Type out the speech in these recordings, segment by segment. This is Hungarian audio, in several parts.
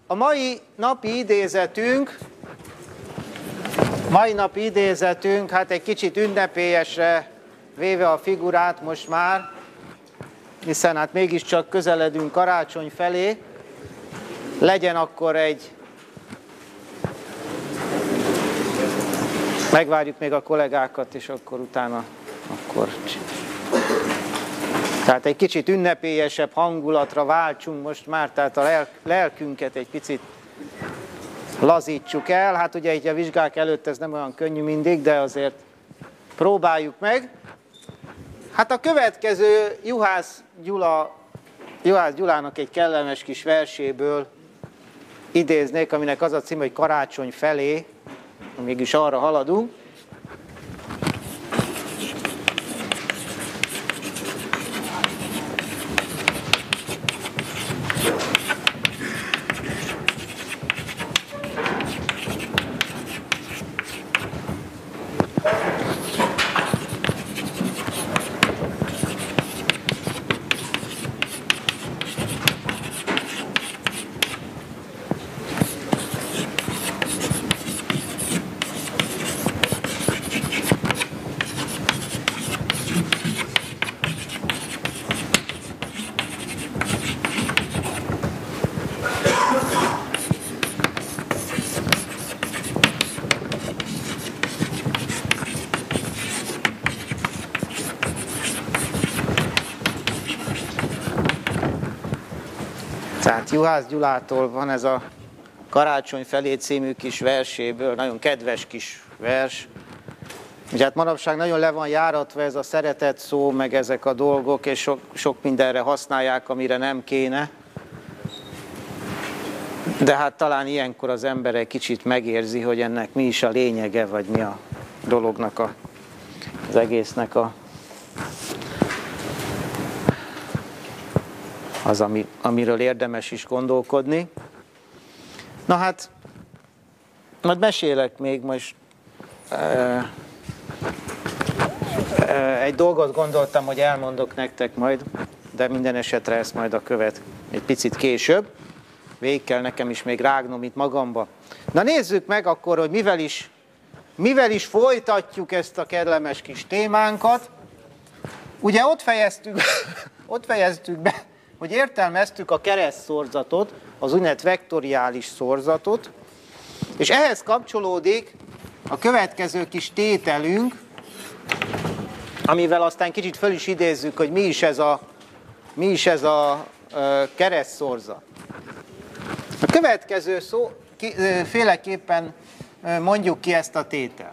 a mai napi idézetünk, hát egy kicsit ünnepélyesre véve a figurát most már, hiszen hát mégiscsak közeledünk karácsony felé, legyen akkor megvárjuk még a kollégákat, és akkor utána, tehát egy kicsit ünnepélyesebb hangulatra váltsunk most már, tehát a lelkünket egy picit lazítsuk el. Hát ugye így a vizsgák előtt ez nem olyan könnyű mindig, de azért próbáljuk meg. Hát a következő Juhász Gyulának egy kellemes kis verséből idéznék, aminek az a címe, hogy Karácsony felé, mégis arra haladunk. Tehát Juhász Gyulától van ez a Karácsony felé című kis verséből, nagyon kedves kis vers. Ugye hát manapság nagyon le van járatva ez a szeretet szó, meg ezek a dolgok, és sok mindenre használják, amire nem kéne. De hát talán ilyenkor az ember egy kicsit megérzi, hogy ennek mi is a lényege, vagy mi a dolognak, az egésznek az, amiről érdemes is gondolkodni. Na hát, majd mesélek még most. Egy dolgot gondoltam, hogy elmondok nektek majd, de minden esetre ezt majd egy picit később. Végig kell nekem is még rágnom itt magamba. Na nézzük meg akkor, hogy mivel is folytatjuk ezt a kellemes kis témánkat. Ugye ott fejeztük be, hogy értelmeztük a keresztszorzatot, az úgynevezett vektoriális szorzatot, és ehhez kapcsolódik a következő kis tételünk, amivel aztán kicsit föl is idézzük, hogy mi is ez a keresztszorzat. A következő féleképpen mondjuk ki ezt a tételt.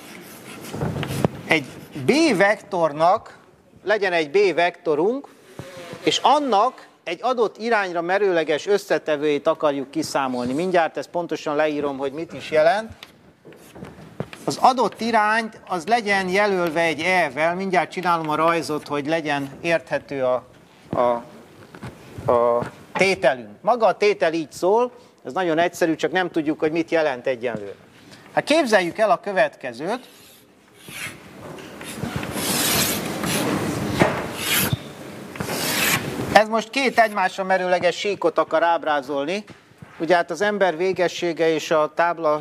Egy B-vektornak legyen egy B-vektorunk, és annak egy adott irányra merőleges összetevőjét akarjuk kiszámolni. Mindjárt ezt pontosan leírom, hogy mit is jelent. Az adott irányt az legyen jelölve egy E-vel, mindjárt csinálom a rajzot, hogy legyen érthető a tételünk. Maga a tétel így szól, ez nagyon egyszerű, csak nem tudjuk, hogy mit jelent egyenlőre. Hát képzeljük el a következőt. Ez most két egymásra merőleges síkot akar ábrázolni. Ugye hát az ember végessége és a tábla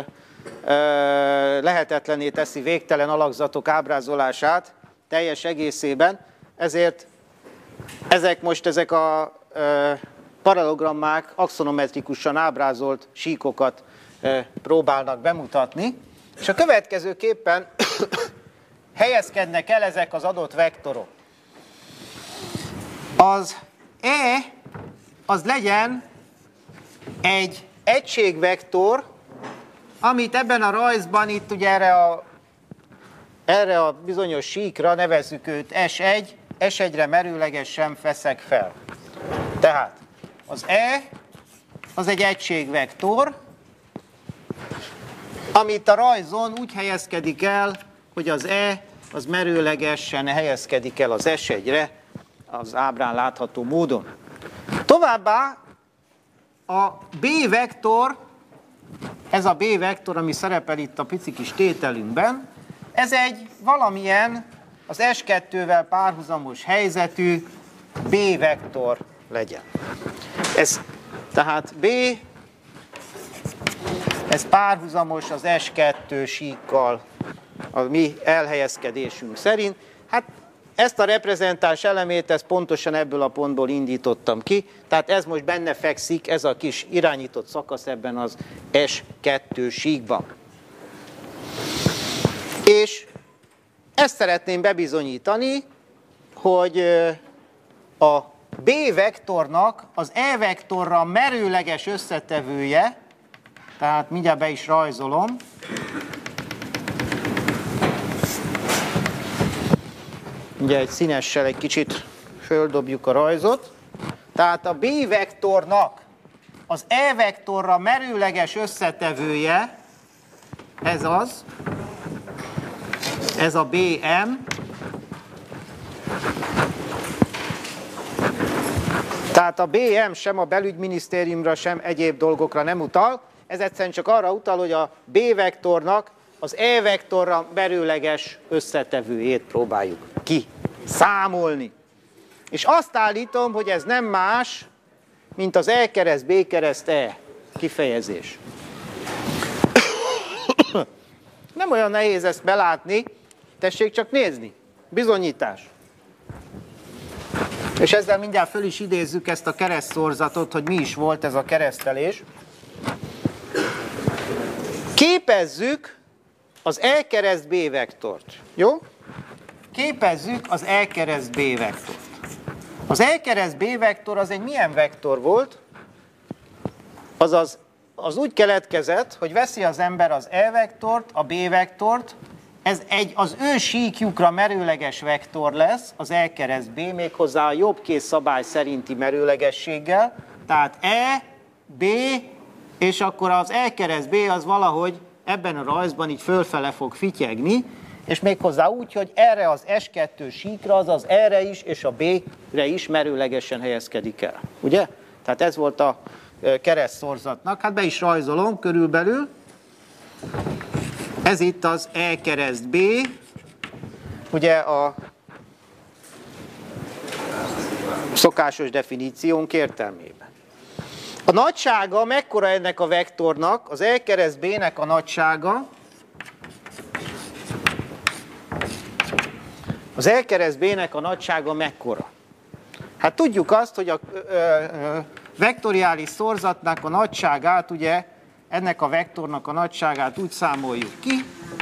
lehetetlenné teszi végtelen alakzatok ábrázolását teljes egészében, ezért ezek a paralelogrammák axonometrikusan ábrázolt síkokat próbálnak bemutatni, és a következőképpen helyezkednek el ezek az adott vektorok. Az E az legyen egy egységvektor, amit ebben a rajzban itt ugye erre a bizonyos síkra nevezzük őt S1, S1-re merőlegesen feszek fel. Tehát az E az egy egységvektor, amit a rajzon úgy helyezkedik el, hogy az E az merőlegesen helyezkedik el az S1-re, az ábrán látható módon. Továbbá a B-vektor, ez a B-vektor, ami szerepel itt a pici kis tételünkben, ez egy valamilyen az S2-vel párhuzamos helyzetű B-vektor legyen. Ez tehát B Ez párhuzamos az S2 síkkal a mi elhelyezkedésünk szerint. Hát ezt a reprezentáns elemét, ezt pontosan ebből a pontból indítottam ki, tehát ez most benne fekszik, ez a kis irányított szakasz ebben az S2 síkban. És ezt szeretném bebizonyítani, hogy a B vektornak az E vektorra merőleges összetevője, tehát mindjárt be is rajzolom, ugye egy színessel egy kicsit földobjuk a rajzot, tehát a B vektornak az E vektorra merőleges összetevője, ez az, ez a BM, tehát a BM sem a belügyminisztériumra, sem egyéb dolgokra nem utal, ez egyszerűen csak arra utal, hogy a B vektornak az E vektorra merőleges összetevőjét próbáljuk kiszámolni. És azt állítom, hogy ez nem más, mint az E kereszt B kereszt E kifejezés. Nem olyan nehéz ezt belátni, tessék csak nézni. Bizonyítás. És ezzel mindjárt föl is idézzük ezt a keresztszorzatot, hogy mi is volt ez a keresztelés. Képezzük az E kereszt B vektort. Jó? Képezzük az E kereszt B vektort. Az E kereszt B vektor az egy milyen vektor volt? Azaz, az úgy keletkezett, hogy veszi az ember az E vektort, a B vektort, ez az ő síkjukra merőleges vektor lesz, az E kereszt B, méghozzá a jobbkész szabály szerinti merőlegességgel, tehát E, B, és akkor az E kereszt B az valahogy ebben a rajzban így fölfele fog fityegni, és méghozzá úgy, hogy erre az S2 síkra, azaz erre is, és a B-re is merőlegesen helyezkedik el. Ugye? Tehát ez volt a keresztszorzatnak. Hát be is rajzolom körülbelül. Ez itt az E kereszt B, ugye a szokásos definíciónk értelmében. A nagysága mekkora ennek a vektornak, az E kereszt B-nek a nagysága, az E kereszt B-nek a nagysága mekkora? Hát tudjuk azt, hogy a vektoriális szorzatnak a nagyságát, ugye ennek a vektornak a nagyságát úgy számoljuk ki,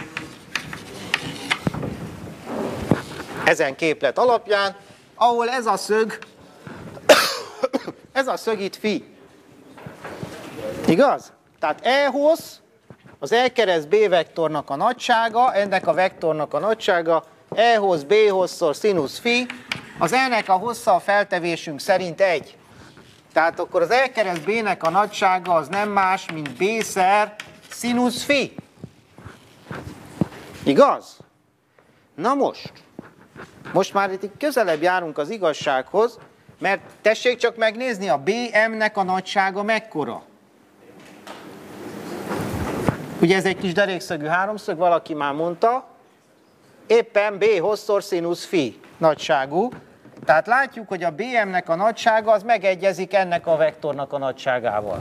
ezen képlet alapján, ahol ez a szög, ez a szög itt phi. Igaz? Tehát E-hossz, az E kereszt B vektornak a nagysága, ennek a vektornak a nagysága, E-hossz, B-hosszor színusz phi, az E-nek a hossza a feltevésünk szerint 1. Tehát akkor az E kereszt B-nek a nagysága az nem más, mint B-szer színusz phi. Igaz? Na most már itt közelebb járunk az igazsághoz, mert tessék csak megnézni, a BM-nek a nagysága mekkora. Ugye ez egy kis derékszögű háromszög, valaki már mondta, éppen B hosszor színusz phi nagyságú. Tehát látjuk, hogy a BM-nek a nagysága az megegyezik ennek a vektornak a nagyságával.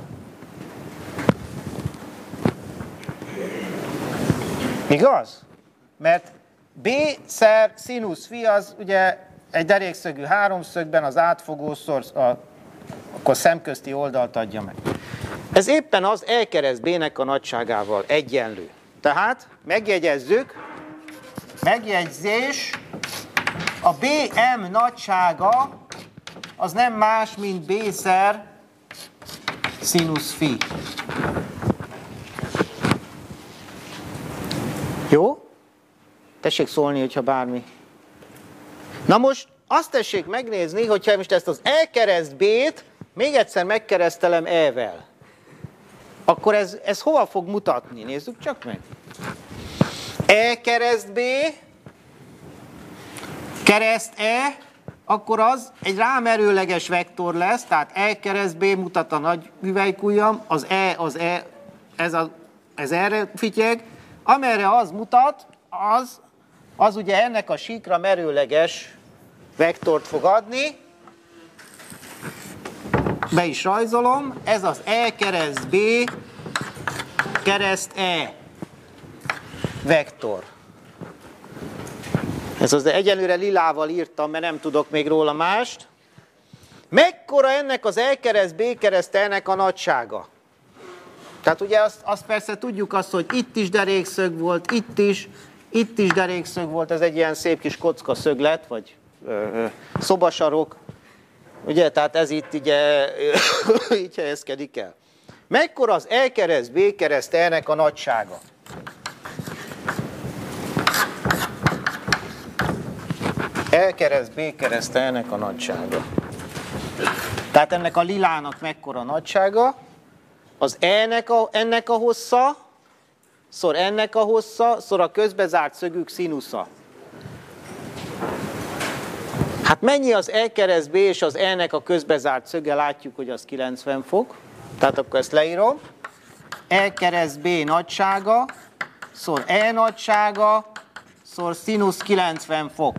Igaz? Mert B-szer színusz phi az ugye egy derékszögű háromszögben az átfogószor akkor szemközti oldalt adja meg. Ez éppen az E kereszt B-nek a nagyságával egyenlő. Tehát megjegyezzük, megjegyzés, a BM nagysága az nem más, mint B-szer színusz phi. Jó? Tessék szólni, hogyha bármi. Na most azt tessék megnézni, hogyha most ezt az E kereszt B-t még egyszer megkeresztelem E-vel. Akkor ez hova fog mutatni? Nézzük csak meg. E kereszt B, kereszt E, akkor az egy rámerőleges vektor lesz, tehát E kereszt B mutat a nagy hüvelykujjam, az E, ez erre fityeg, amerre az mutat, az ugye ennek a síkra merőleges vektort fog adni. Be is rajzolom, ez az E kereszt B kereszt E vektor. Ez az, de egyelőre lilával írtam, mert nem tudok még róla mást. Mekkora ennek az E kereszt B kereszt E-nek a nagysága? Tehát ugye azt persze tudjuk azt, hogy itt is derékszög volt, itt is derékszög volt, ez egy ilyen szép kis kocka szöglet, vagy szobasarok. Ugye, tehát ez itt ugye, így helyezkedik el. Mekkora az E kereszt B kereszt E-nek a nagysága? E kereszt B kereszt E-nek a nagysága. Tehát ennek a lilának mekkora a nagysága? Az ennek a hossza, szor ennek a hossza, szor a közbezárt szögük színusza. Hát mennyi az E kereszt B és az E-nek a közbezárt szöge? Látjuk, hogy az 90 fok. Tehát akkor ezt leírom. E kereszt B nagysága, szor E nagysága, szor színusz 90 fok.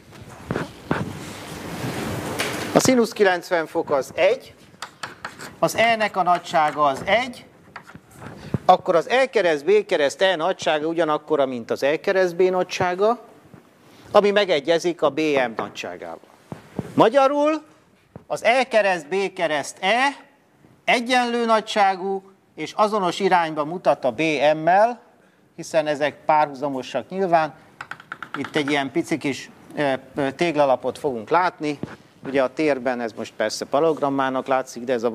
A színusz 90 fok az 1, az E-nek a nagysága az 1, akkor az E kereszt B kereszt E nagysága ugyanakkora, mint az E kereszt B nagysága, ami megegyezik a BM nagyságával. Magyarul az E kereszt B kereszt E egyenlő nagyságú és azonos irányba mutat a BM-mel, hiszen ezek párhuzamosak nyilván. Itt egy ilyen pici kis téglalapot fogunk látni. Ugye a térben ez most persze paralogrammának látszik, de ez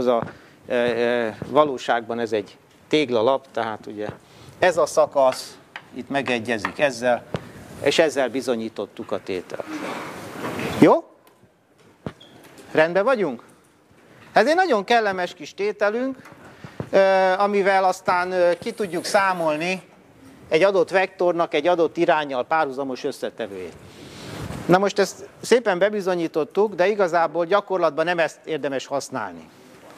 valóságban ez egy téglalap, tehát ugye ez a szakasz itt megegyezik ezzel, és ezzel bizonyítottuk a tételt. Jó? Rendben vagyunk? Ez egy nagyon kellemes kis tételünk, amivel aztán ki tudjuk számolni egy adott vektornak egy adott iránnyal párhuzamos összetevőjét. Na most ezt szépen bebizonyítottuk, de igazából gyakorlatban nem ezt érdemes használni.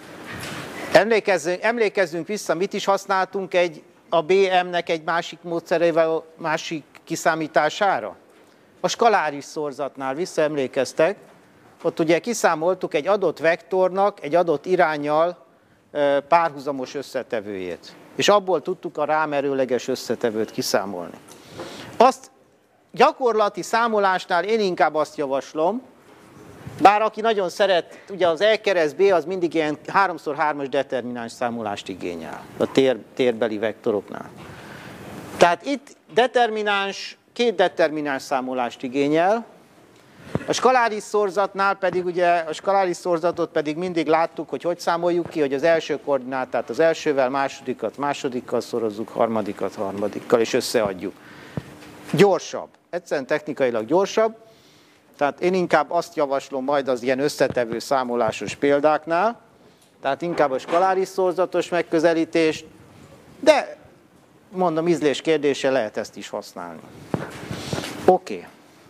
Emlékezzünk vissza, mit is használtunk a BM-nek egy másik módszerével, másik kiszámítására? A skaláris szorzatnál visszaemlékeztek, ott ugye kiszámoltuk egy adott vektornak egy adott iránnyal párhuzamos összetevőjét. És abból tudtuk a rámerőleges összetevőt kiszámolni. Azt gyakorlati számolásnál én inkább azt javaslom, bár aki nagyon szeret, ugye az E kereszt B az mindig ilyen 3x3-as determináns számolást igényel a térbeli vektoroknál. Tehát itt két determináns számolást igényel, a skaláris szorzatnál pedig ugye a skaláris szorzatot pedig mindig láttuk, hogy számoljuk ki, hogy az első koordinátát az elsővel, másodikkal szorozzuk, harmadikkal és összeadjuk. Gyorsabb. Egyszerűen technikailag gyorsabb. Tehát én inkább azt javaslom majd az ilyen összetevő számolásos példáknál, tehát inkább a skaláris szorzatos megközelítést, de mondom, ízlés kérdése, lehet ezt is használni. Oké.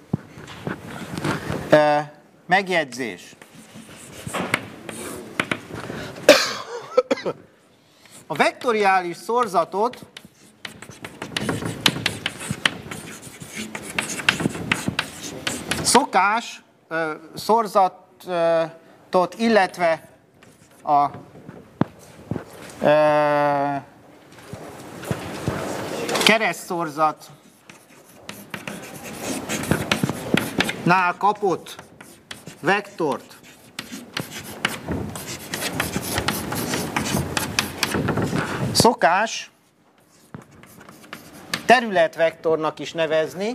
Megjegyzés. A vektoriális szorzatot szokás szorzatot, illetve a keresztszorzatnál kapott vektort szokás területvektornak is nevezni,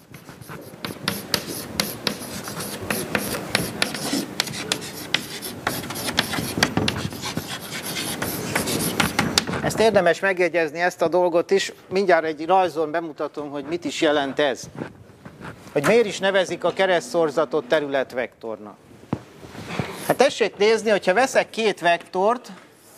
ezt érdemes megjegyezni, ezt a dolgot is, mindjárt egy rajzon bemutatom, hogy mit is jelent ez. Hogy miért is nevezik a keresztszorzatot területvektornak. Hát tessék nézni, hogyha veszek két vektort,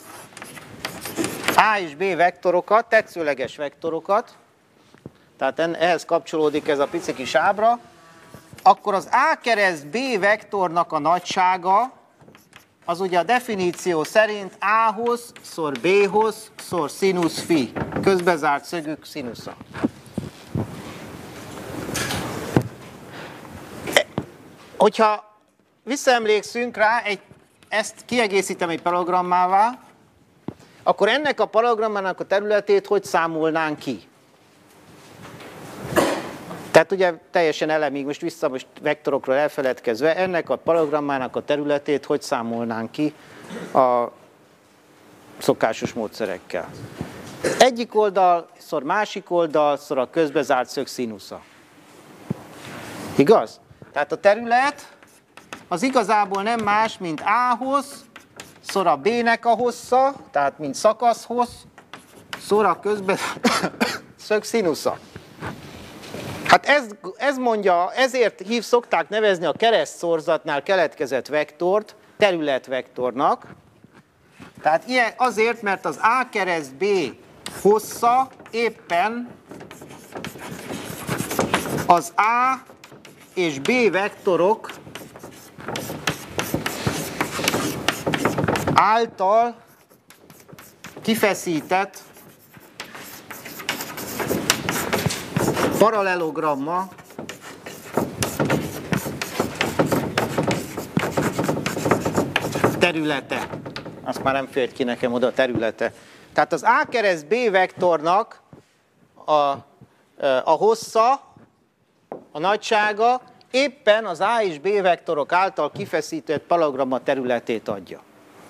A és B vektorokat, tetszőleges vektorokat, tehát ehhez kapcsolódik ez a pici kis ábra, akkor az A kereszt B vektornak a nagysága, az ugye a definíció szerint A-hoz, szor B-hoz, szor színusz phi, közbezárt szögük színusza. Hogyha visszaemlékszünk rá, ezt kiegészítem egy programmává, akkor ennek a paragrammának a területét hogy számolnánk ki? Tehát ugye teljesen elemig, most vektorokról elfeledkezve, ennek a paragrammának a területét hogy számolnánk ki a szokásos módszerekkel? Egyik oldal, szor másik oldal, szor a közbezárt szög színusza. Igaz? Tehát a terület az igazából nem más, mint A-hoz, szor a B-nek a hossza, tehát mint szakaszhoz, szor a közbezárt szög színusza. Hát ez mondja, ezért szokták nevezni a keresztszorzatnál keletkezett vektort területvektornak. Tehát ilyen azért, mert az A kereszt B hossza éppen az A és B vektorok által kifeszített paralelogramma területe. Azt már nem fért ki nekem oda a területe. Tehát az A kereszt B vektornak a hossza, a nagysága éppen az A és B vektorok által kifeszített paralelogramma területét adja.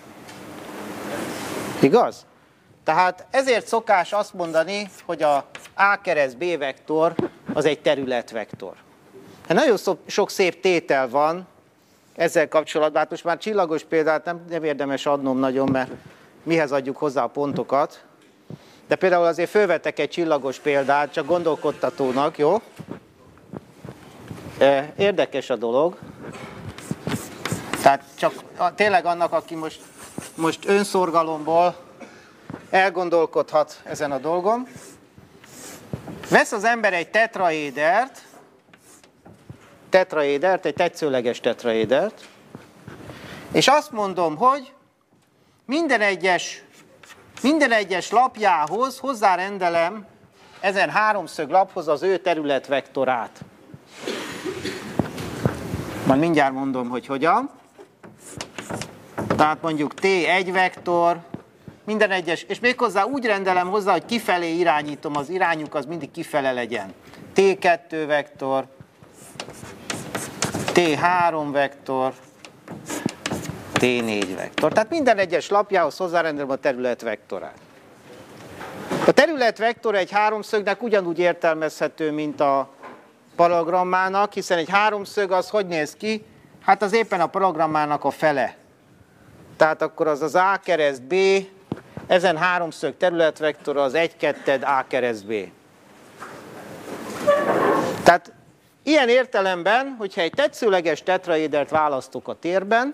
Igaz? Tehát ezért szokás azt mondani, hogy a A kereszt B vektor az egy területvektor. Hát nagyon sok szép tétel van ezzel kapcsolatban, hát most már csillagos példát nem érdemes adnom nagyon, mert mihez adjuk hozzá a pontokat. De például azért fölvetek egy csillagos példát, csak gondolkodtatónak, jó? Érdekes a dolog. Tehát csak tényleg annak, aki most önszorgalomból elgondolkodhat ezen a dolgon. Vesz az ember egy tetraédert, egy tetszőleges tetraédert, és azt mondom, hogy minden egyes lapjához hozzárendelem ezen háromszög laphoz az ő területvektorát. Majd mindjárt mondom, hogy hogyan. Tehát mondjuk T1 vektor, minden egyes, és méghozzá úgy rendelem hozzá, hogy kifelé irányítom, az irányuk az mindig kifele legyen. T2 vektor, T3 vektor, T4 vektor. Tehát minden egyes lapjához hozzárendelem a területvektorát. A területvektor egy háromszögnek ugyanúgy értelmezhető, mint a paralelogrammának, hiszen egy háromszög az hogy néz ki? Hát az éppen a paralelogrammának a fele. Tehát akkor az A kereszt B, ezen háromszög területvektora az 1-2 A kereszt B. Tehát ilyen értelemben, hogyha egy tetszőleges tetraédert választok a térben,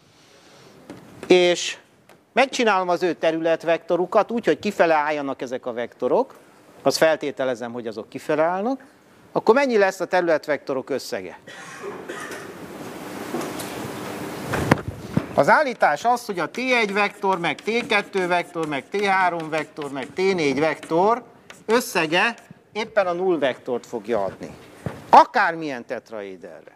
és megcsinálom az ő területvektorukat úgy, hogy kifele álljanak ezek a vektorok, azt feltételezem, hogy azok kifele állnak, akkor mennyi lesz a területvektorok összege? Az állítás az, hogy a T1 vektor, meg T2 vektor, meg T3 vektor, meg T4 vektor összege éppen a null vektort fogja adni. Akármilyen tetraéderre.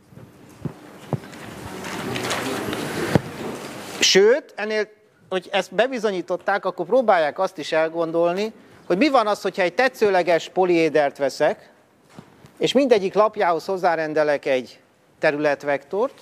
Sőt, ennél, hogy ezt bebizonyították, akkor próbálják azt is elgondolni, hogy mi van az, hogyha egy tetszőleges poliédert veszek, és mindegyik lapjához hozzárendelek egy területvektort.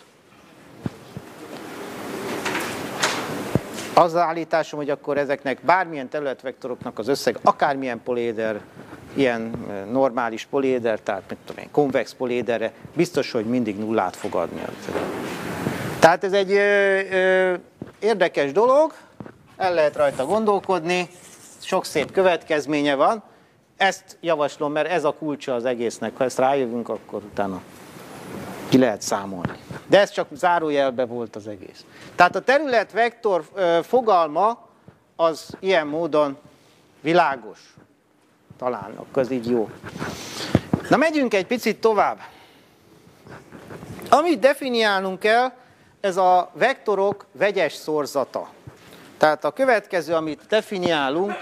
Az állításom, hogy akkor ezeknek bármilyen területvektoroknak az összeg, akármilyen poliéder, ilyen normális poliéder, tehát mit tudom én, konvex poliéderre, biztos, hogy mindig nullát fog adni. Tehát ez egy érdekes dolog, el lehet rajta gondolkodni, sok szép következménye van. Ezt javaslom, mert ez a kulcsa az egésznek. Ha ezt rájövünk, akkor utána ki lehet számolni. De ez csak zárójelbe volt az egész. Tehát a területvektor fogalma az ilyen módon világos. Talán, akkor ez így jó. Na, megyünk egy picit tovább. Amit definiálnunk kell, ez a vektorok vegyes szorzata. Tehát a következő, amit definiálunk,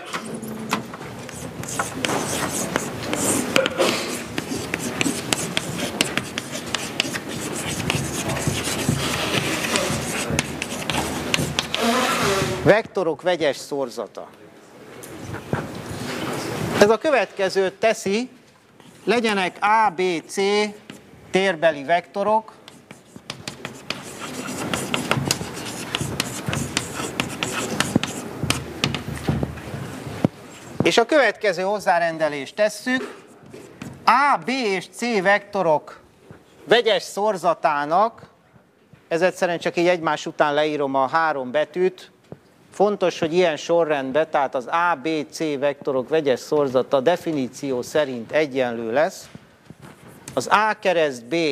Vektorok vegyes szorzata. Ez a következőt teszi, legyenek A, B, C térbeli vektorok, és a következő hozzárendelést tesszük, A, B és C vektorok vegyes szorzatának, ez egyszerűen csak így egymás után leírom a három betűt, fontos, hogy ilyen sorrendben, tehát az A, B, C vektorok vegyes szorzata definíció szerint egyenlő lesz, az A kereszt B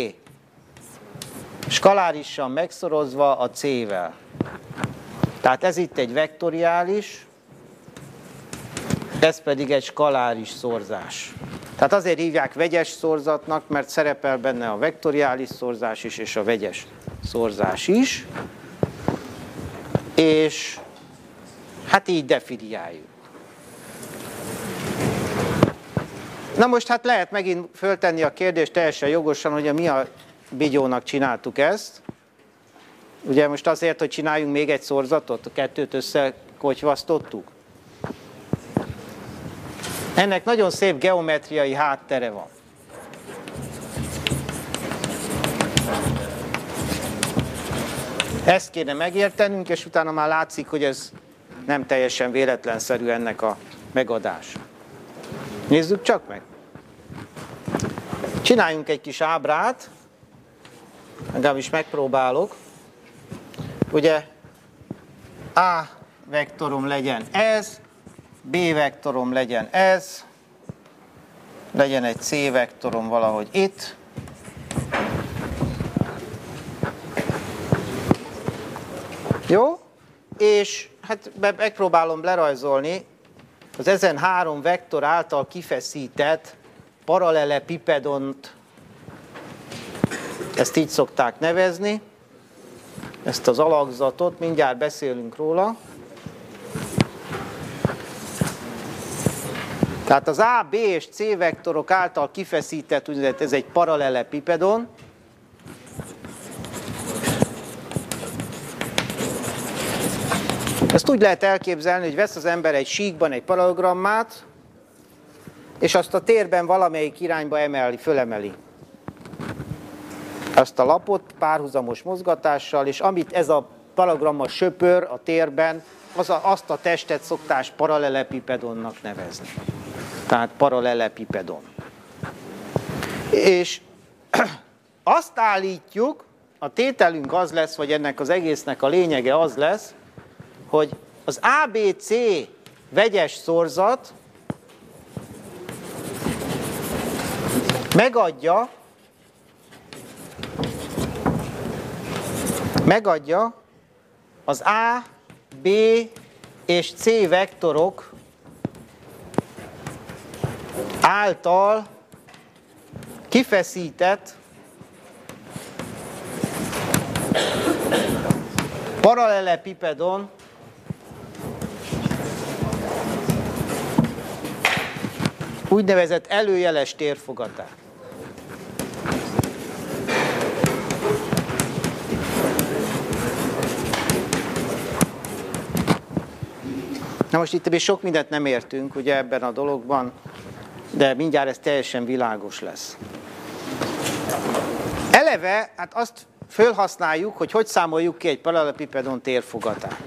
skalárisan megszorozva a C-vel. Tehát ez itt egy vektoriális, ez pedig egy skaláris szorzás. Tehát azért hívják vegyes szorzatnak, mert szerepel benne a vektoriális szorzás is, és a vegyes szorzás is. És hát így definiáljuk. Na most hát lehet megint föltenni a kérdést teljesen jogosan, hogy mi a bigyónak csináltuk ezt. Ugye most azért, hogy csináljunk még egy szorzatot, a kettőt összekotyvasztottuk. Ennek nagyon szép geometriai háttere van. Ezt kéne megértenünk, és utána már látszik, hogy ez nem teljesen véletlenszerű ennek a megadása. Nézzük csak meg. Csináljunk egy kis ábrát, legalábbis megpróbálok. Ugye A vektorom legyen ez, B vektorom legyen ez, legyen egy C vektorom valahogy itt. Jó? És hát megpróbálom lerajzolni az ezen három vektor által kifeszített paralelepipedont, ezt így szokták nevezni, ezt az alakzatot, mindjárt beszélünk róla. Tehát az A, B és C vektorok által kifeszített, úgynevezett ez egy paralelepipedon. Ezt úgy lehet elképzelni, hogy vesz az ember egy síkban egy paralogrammát, és azt a térben valamelyik irányba fölemeli. Azt a lapot párhuzamos mozgatással, és amit ez a paralogramma söpör a térben, azt a testet szokták paralelepipedonnak nevezni. Tehát paralelepipedon. És azt állítjuk, a tételünk az lesz, vagy ennek az egésznek a lényege az lesz, hogy az ABC vegyes szorzat megadja az A, B és C vektorok által kifeszített paralelepipedon úgynevezett előjeles térfogatát. Na most itt még sok mindent nem értünk, ugye ebben a dologban, de mindjárt ez teljesen világos lesz. Eleve, hát azt fölhasználjuk, hogy számoljuk ki egy paralelepipedon térfogatát.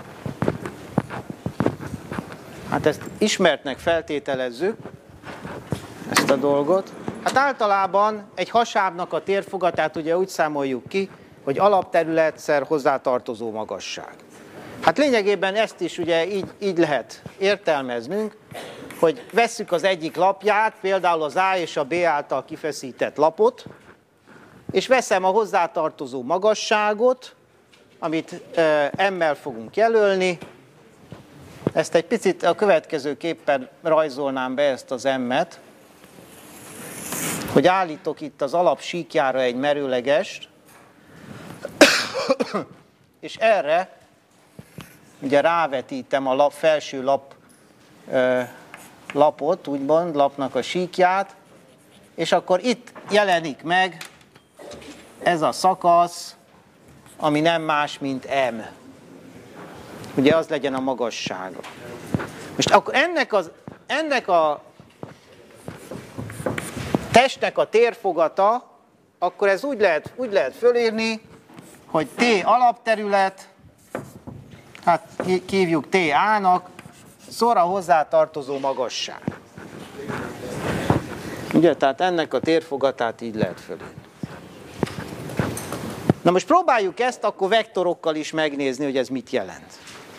Hát ezt ismertnek feltételezzük, ezt a dolgot. Hát általában egy hasábnak a térfogatát ugye úgy számoljuk ki, hogy alapterület szer hozzátartozó magasság. Hát lényegében ezt is ugye így lehet értelmeznünk, hogy vesszük az egyik lapját, például az A és a B által kifeszített lapot, és veszem a hozzátartozó magasságot, amit M-mel fogunk jelölni. Ezt egy picit a következőképpen rajzolnám be ezt az M-et, hogy állítok itt az alap síkjára egy merőlegest, és erre ugye rávetítem a felső lapot, úgymond, lapnak a síkját, és akkor itt jelenik meg ez a szakasz, ami nem más, mint M. ugye az legyen a magassága. Most akkor ennek a testnek a térfogata, akkor ez úgy lehet fölírni, hogy T alapterület, hát hívjuk TA-nak, szor a hozzátartozó magasság. Ugye, tehát ennek a térfogatát így lehet fölírni. Na most próbáljuk ezt akkor vektorokkal is megnézni, hogy ez mit jelent.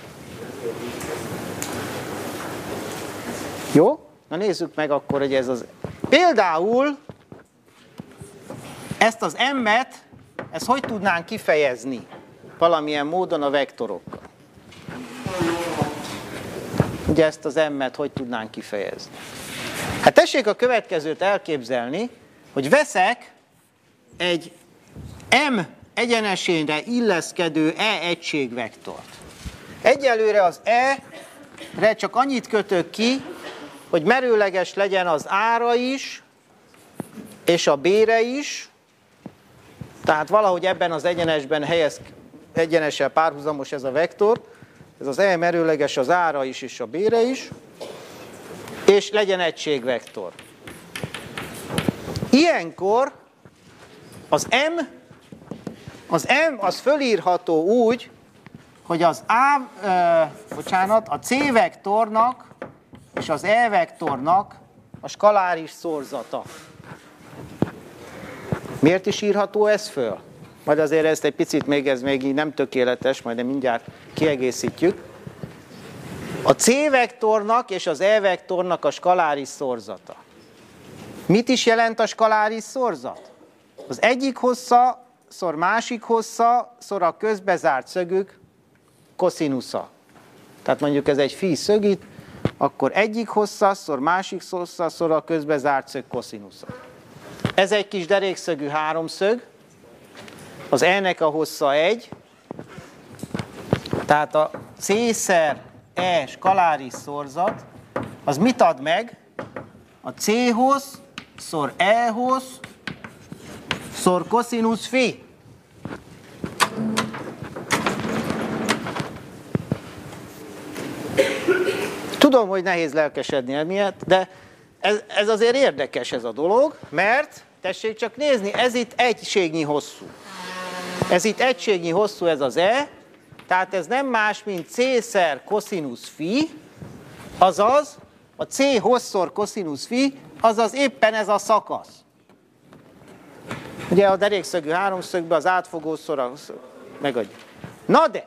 Jó? Na nézzük meg akkor, hogy ez az... Például ezt az M-et, ezt hogy tudnánk kifejezni valamilyen módon a vektorokkal? Ugye ezt az M-et hogy tudnánk kifejezni? Hát tessék a következőt elképzelni, hogy veszek egy M egyenesére illeszkedő E egységvektort. Egyelőre az E-re csak annyit kötök ki, hogy merőleges legyen az A-ra is, és a B-re is, tehát valahogy ebben az egyenesben egyenessel párhuzamos ez a vektor, ez az E merőleges az A-ra is, és a B-re is, és legyen egységvektor. Ilyenkor az M az fölírható úgy, hogy az a C-vektornak és az E-vektornak a skaláris szorzata. Miért is írható ez föl? Majd azért ezt egy picit ez még így nem tökéletes, majd mindjárt kiegészítjük. A C-vektornak és az E-vektornak a skaláris szorzata. Mit is jelent a skaláris szorzat? Az egyik hossza szor másik hossza szor a közbezárt szögük koszínusza. Tehát mondjuk ez egy phi szög itt, akkor egyik hossza szor másik hossza szor a közbezárt szög koszínusza. Ez egy kis derékszögű háromszög, az E-nek a hossza 1, tehát a C-szer E skaláris szorzat, az mit ad meg? A C-hossz szor E-hossz szor koszinusz phi. Tudom, hogy nehéz lelkesedni emiatt, de ez azért érdekes ez a dolog, mert tessék csak nézni, ez itt egységnyi hosszú. Ez itt egységnyi hosszú ez az E, tehát ez nem más, mint C-szer koszinusz phi, azaz a C hosszor koszinusz phi, azaz éppen ez a szakasz. Ugye a derékszögű háromszögben az átfogó szor megadja. Na de!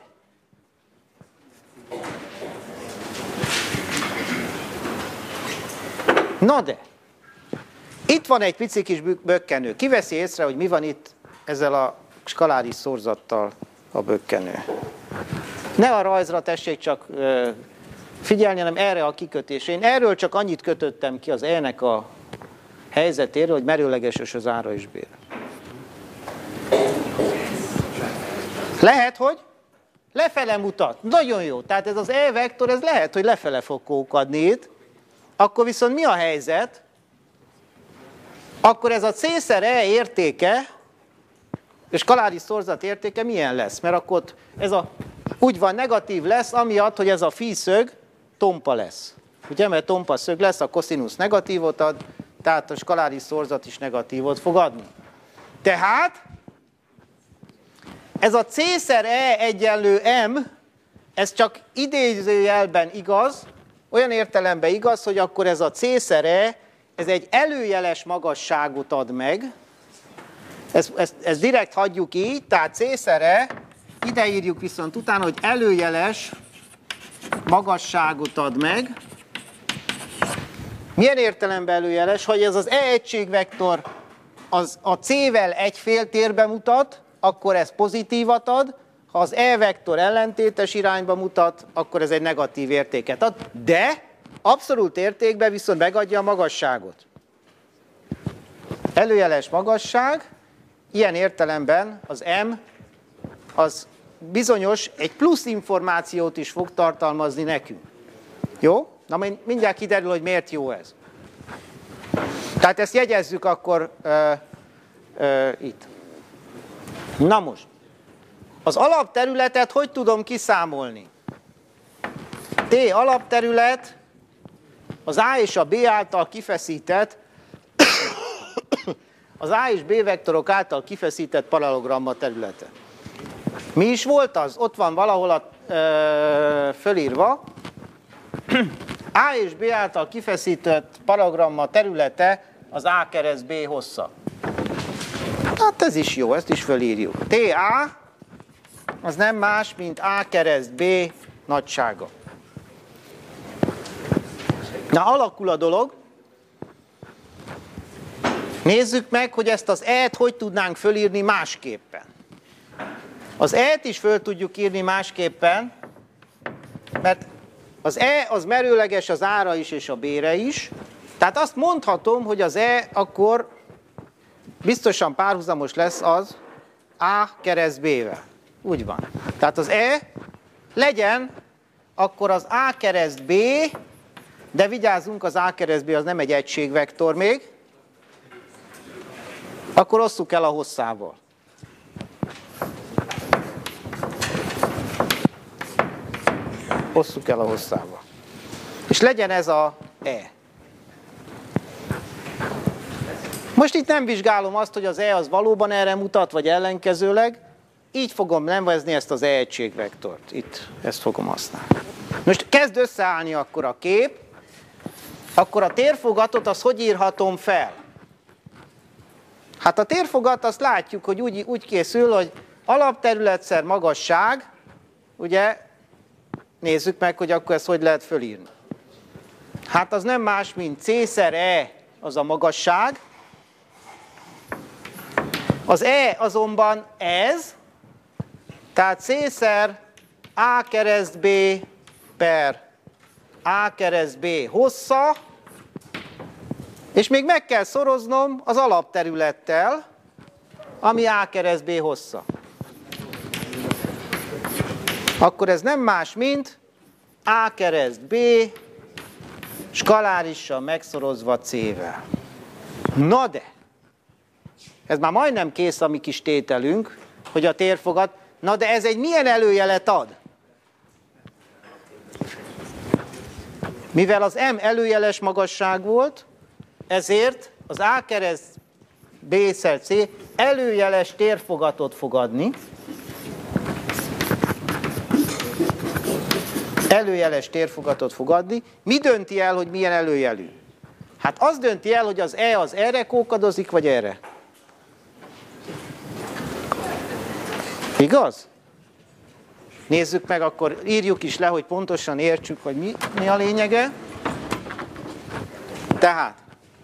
Itt van egy pici kis bökkenő. Ki veszi észre, hogy mi van itt ezzel a skaláris szorzattal a bökkenő? Ne a rajzra tessék csak figyelni, hanem erre a kikötésre. Én erről csak annyit kötöttem ki az E-nek a helyzetéről, hogy merőleges az A-ra és B-re. Lehet, hogy lefele mutat. Nagyon jó. Tehát ez az E-vektor, ez lehet, hogy lefele fog kókadni itt. Akkor viszont mi a helyzet? Akkor ez a C-szer E értéke, és skaláris szorzat értéke milyen lesz? Mert akkor ez úgy van, negatív lesz, amiatt, hogy ez a phi szög tompa lesz. Ugye, mert tompa szög lesz, a koszinusz negatívot ad, tehát a skaláris szorzat is negatívot fog adni. Tehát ez a C-szer E egyenlő M, ez csak idézőjelben igaz, olyan értelemben igaz, hogy akkor ez a C-szer E, ez egy előjeles magasságot ad meg. Ezt direkt hagyjuk így, tehát C-szer E, ide írjuk viszont utána, hogy előjeles magasságot ad meg. Milyen értelemben előjeles? Hogy ez az E egységvektor az a C-vel egy féltérbe mutat, akkor ez pozitívat ad, ha az E-vektor ellentétes irányba mutat, akkor ez egy negatív értéket ad, de abszolút értékben viszont megadja a magasságot. Előjeles magasság, ilyen értelemben az M az bizonyos, egy plusz információt is fog tartalmazni nekünk. Jó? Na mindjárt kiderül, hogy miért jó ez. Tehát ezt jegyezzük akkor itt. Na most, az alapterületet hogy tudom kiszámolni? T alapterület az A és a B által kifeszített, az A és B vektorok által kifeszített paralelogramma területe. Mi is volt az? Ott van valahol fölírva. A és B által kifeszített paralelogramma területe az A kereszt B hossza. Hát ez is jó, ezt is fölírjuk. TA az nem más, mint A kereszt B nagysága. Na, alakul a dolog. Nézzük meg, hogy ezt az E-t hogy tudnánk fölírni másképpen. Az E-t is föl tudjuk írni másképpen, mert az E az merőleges az A-ra is és a B-re is. Tehát azt mondhatom, hogy az E akkor biztosan párhuzamos lesz az A kereszt B-vel. Úgy van. Tehát az E legyen akkor az A kereszt B, de vigyázzunk, az A kereszt B az nem egy egységvektor még, akkor osszuk el a hosszával. Osszuk el a hosszával. És legyen ez a E. Most itt nem vizsgálom azt, hogy az E az valóban erre mutat, vagy ellenkezőleg. Így fogom nevezni ezt az E egységvektort. Itt ezt fogom használni. Most kezd összeállni akkor a kép. Akkor a térfogatot azt hogy írhatom fel? Hát a térfogat azt látjuk, hogy úgy készül, hogy alapterületszer magasság, ugye, nézzük meg, hogy akkor ezt hogy lehet fölírni. Hát az nem más, mint C-szer E az a magasság. Az E azonban ez, tehát C-szer A kereszt B per A kereszt B hossza, és még meg kell szoroznom az alapterülettel, ami A kereszt B hossza. Akkor ez nem más, mint A kereszt B skalárissal megszorozva C-vel. Na de, ez már majdnem kész a mi kis tételünk, hogy a térfogat, na de ez egy milyen előjelet ad? Mivel az M előjeles magasság volt, ezért az A kereszt B-szer C előjeles térfogatot fog adni. Előjeles térfogatot fog adni. Mi dönti el, hogy milyen előjelű? Hát az dönti el, hogy az E az erre kókadozik, vagy erre. Igaz? Nézzük meg, akkor írjuk is le, hogy pontosan értsük, hogy mi a lényege. Tehát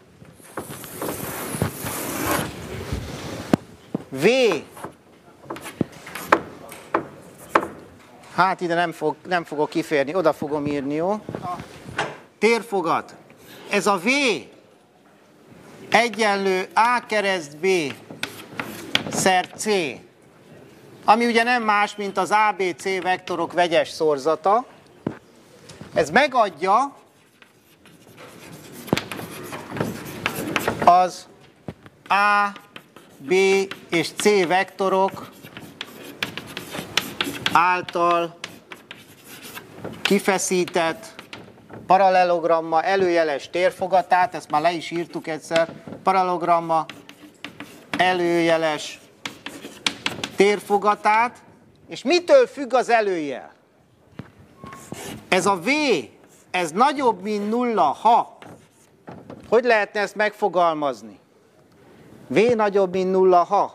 V, hát ide nem fogok kiférni, oda fogom írni, jó? Térfogat. Ez a V egyenlő A kereszt B szer C, ami ugye nem más, mint az ABC vektorok vegyes szorzata. Ez megadja az A, B és C vektorok által kifeszített paralelogramma előjeles térfogatát, ezt már le is írtuk egyszer, paralelogramma előjeles térfogatát, és mitől függ az előjel? Ez a V, ez nagyobb, mint nulla, ha. Hogy lehetne ezt megfogalmazni? V nagyobb, mint nulla, ha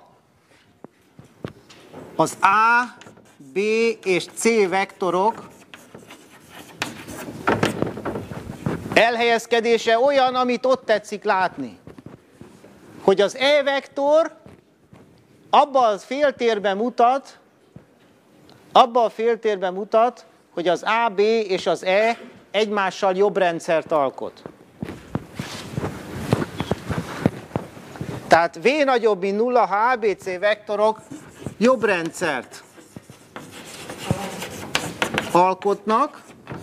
az A, B és C vektorok elhelyezkedése olyan, amit ott tetszik látni. Hogy az E vektor abban a féltérben mutat, hogy az A, B és az E egymással jobb rendszert alkot. Tehát V nagyobb, mint nulla, ha ABC vektorok jobb rendszert alkotnak,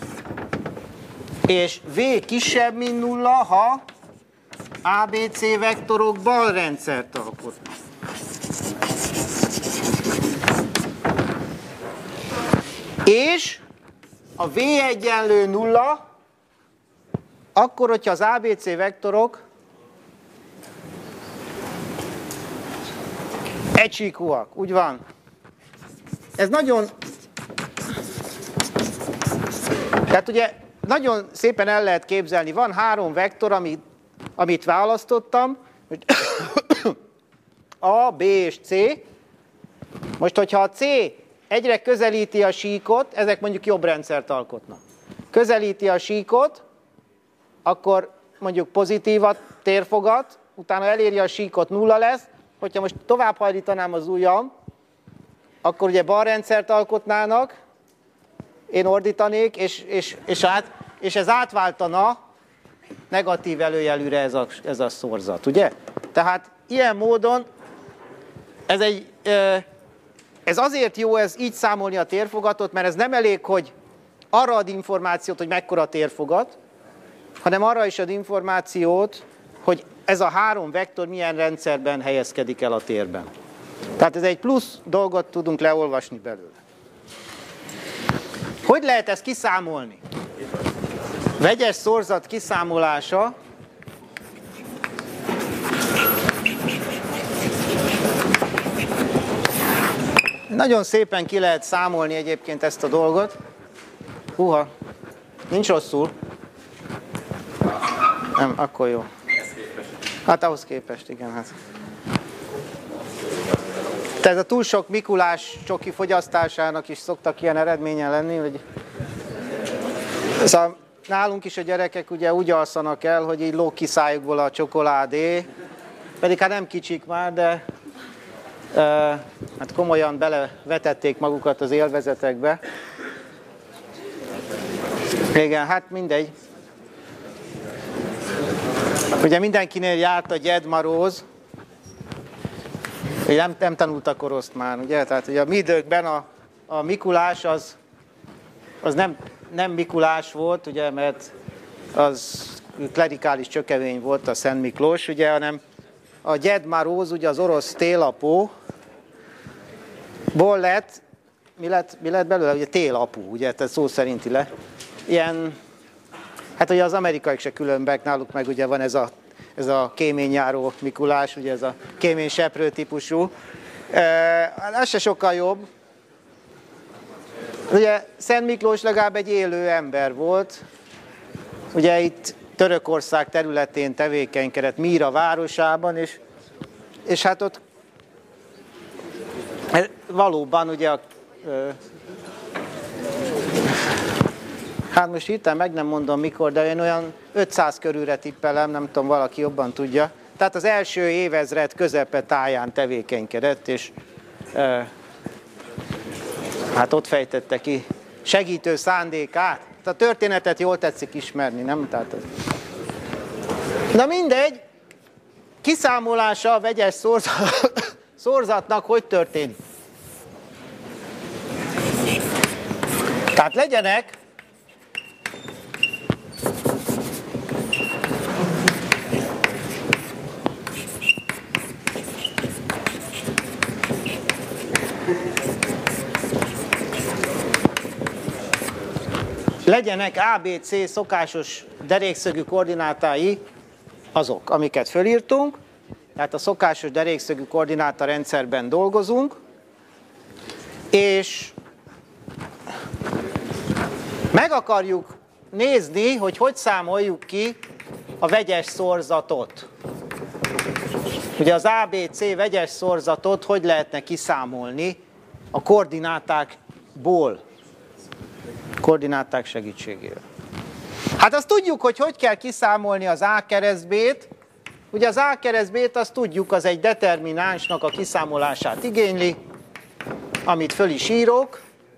és V kisebb, mint nulla, ha ABC vektorok bal rendszert alkotnak. És a V egyenlő 0, akkor, hogyha az ABC vektorok egysíkúak, úgy van. Ez nagyon... Tehát ugye nagyon szépen el lehet képzelni, van 3 vektor, amit választottam, hogy A, B és C. Most, hogyha a C egyre közelíti a síkot, ezek mondjuk jobb rendszert alkotnak. Közelíti a síkot, akkor mondjuk pozitív a térfogat, utána eléri a síkot, 0 lesz. Hogyha most tovább hajlítanám az ujjam, akkor ugye bal rendszert alkotnának, én ordítanék, és ez átváltana negatív előjelűre ez a szorzat, ugye? Tehát ilyen módon ez azért jó így számolni a térfogatot, mert ez nem elég, hogy arra ad információt, hogy mekkora a térfogat, hanem arra is ad információt, hogy ez a 3 vektor milyen rendszerben helyezkedik el a térben. Tehát ez egy plusz dolgot tudunk leolvasni belőle. Hogy lehet ezt kiszámolni? Vegyes szorzat kiszámolása. Nagyon szépen ki lehet számolni egyébként ezt a dolgot. Húha, nincs rosszul. Nem, akkor jó. Hát ahhoz képest, igen. Hát. Tehát a túl sok Mikulás csoki fogyasztásának is szoktak ilyen eredménye lenni, hogy szóval nálunk is a gyerekek ugye úgy alszanak el, hogy így lóg ki szájukból a csokoládé, pedig hát nem kicsik már, de hát komolyan belevetették magukat az élvezetekbe. Igen, hát mindegy. Ugye mindenkinél járt a Gyedmaróz, nem tanultak oroszt már, ugye? Tehát ugye a mi időkben a Mikulás az nem Mikulás volt, ugye, mert az klerikális csökevény volt a Szent Miklós, ugye, hanem a Gyedmaróz, ugye az orosz télapóból lett, mi lett belőle? Ugye télapó, ugye, tehát szó szerinti lett. Ilyen, hát ugye az amerikaiak se különbek, náluk meg ugye van ez a kéményjáró Mikulás, ugye ez a kéményseprő típusú. Az se sokkal jobb. Ugye Szent Miklós legalább egy élő ember volt. Ugye itt Törökország területén tevékenykedett, Míra városában, és hát ott valóban ugye hát most hirtelen meg nem mondom mikor, de én olyan 500 körülre tippelem, nem tudom, valaki jobban tudja. Tehát az első évezred közepetáján tevékenykedett, és hát ott fejtette ki segítő szándékát. A történetet jól tetszik ismerni, nem? Tehát na mindegy, kiszámolása a vegyes szorzatnak hogy történik? Tehát legyenek ABC szokásos derékszögű koordinátái azok, amiket fölírtunk, tehát a szokásos derékszögű koordináta rendszerben dolgozunk, és meg akarjuk nézni, hogy számoljuk ki a vegyes szorzatot. Ugye az ABC vegyes szorzatot hogy lehetne kiszámolni a koordinátákból, koordináták segítségével. Hát azt tudjuk, hogy kell kiszámolni az A keresztbét. Ugye az A keresztbét azt tudjuk, az egy determinánsnak a kiszámolását igényli, amit föl is írok.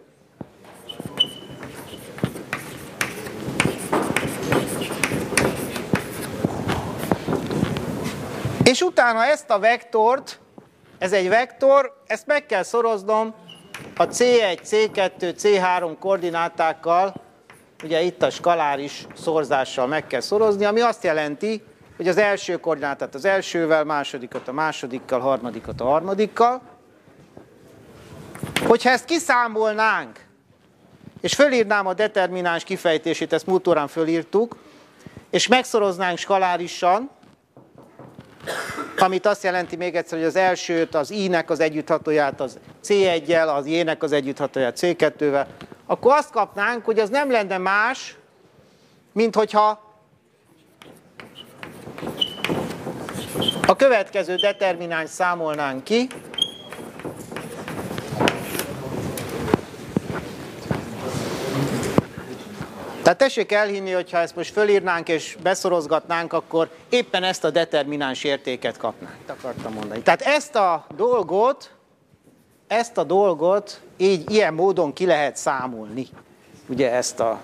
És utána ezt a vektort, ez egy vektor, ezt meg kell szoroznom a C1, C2, C3 koordinátákkal, ugye itt a skaláris szorzással meg kell szorozni, ami azt jelenti, hogy az első koordinátát az elsővel, másodikat a másodikkal, harmadikat a harmadikkal. Hogyha ezt kiszámolnánk és fölírnám a determináns kifejtését, ezt múlt órán fölírtuk, és megszoroznánk skalárisan, amit azt jelenti még egyszer, hogy az elsőt, az i-nek az együtthatóját az C1-jel, az j-nek az együtthatóját C2-vel, akkor azt kapnánk, hogy az nem lenne más, mint hogyha a következő determináns számolnánk ki. Tehát tessék elhinni, hogyha ezt most fölírnánk és beszorozgatnánk, akkor éppen ezt a determináns értéket kapnánk. Akartam mondani. Tehát ezt a dolgot így ilyen módon ki lehet számolni. Ugye ezt a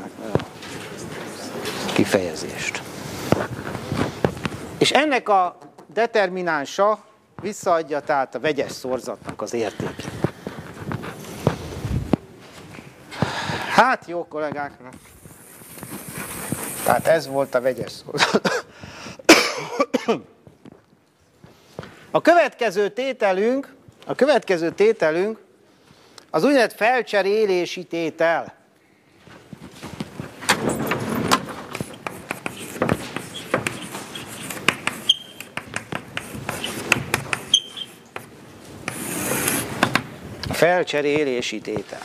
kifejezést. És ennek a determinánsa visszaadja tehát a vegyes szorzatnak az értékét. Hát jó, kollégáknak. Tehát ez volt a vegyes szorzat. A következő tételünk az úgynevezett felcserélési tétel. Felcserélési tétel.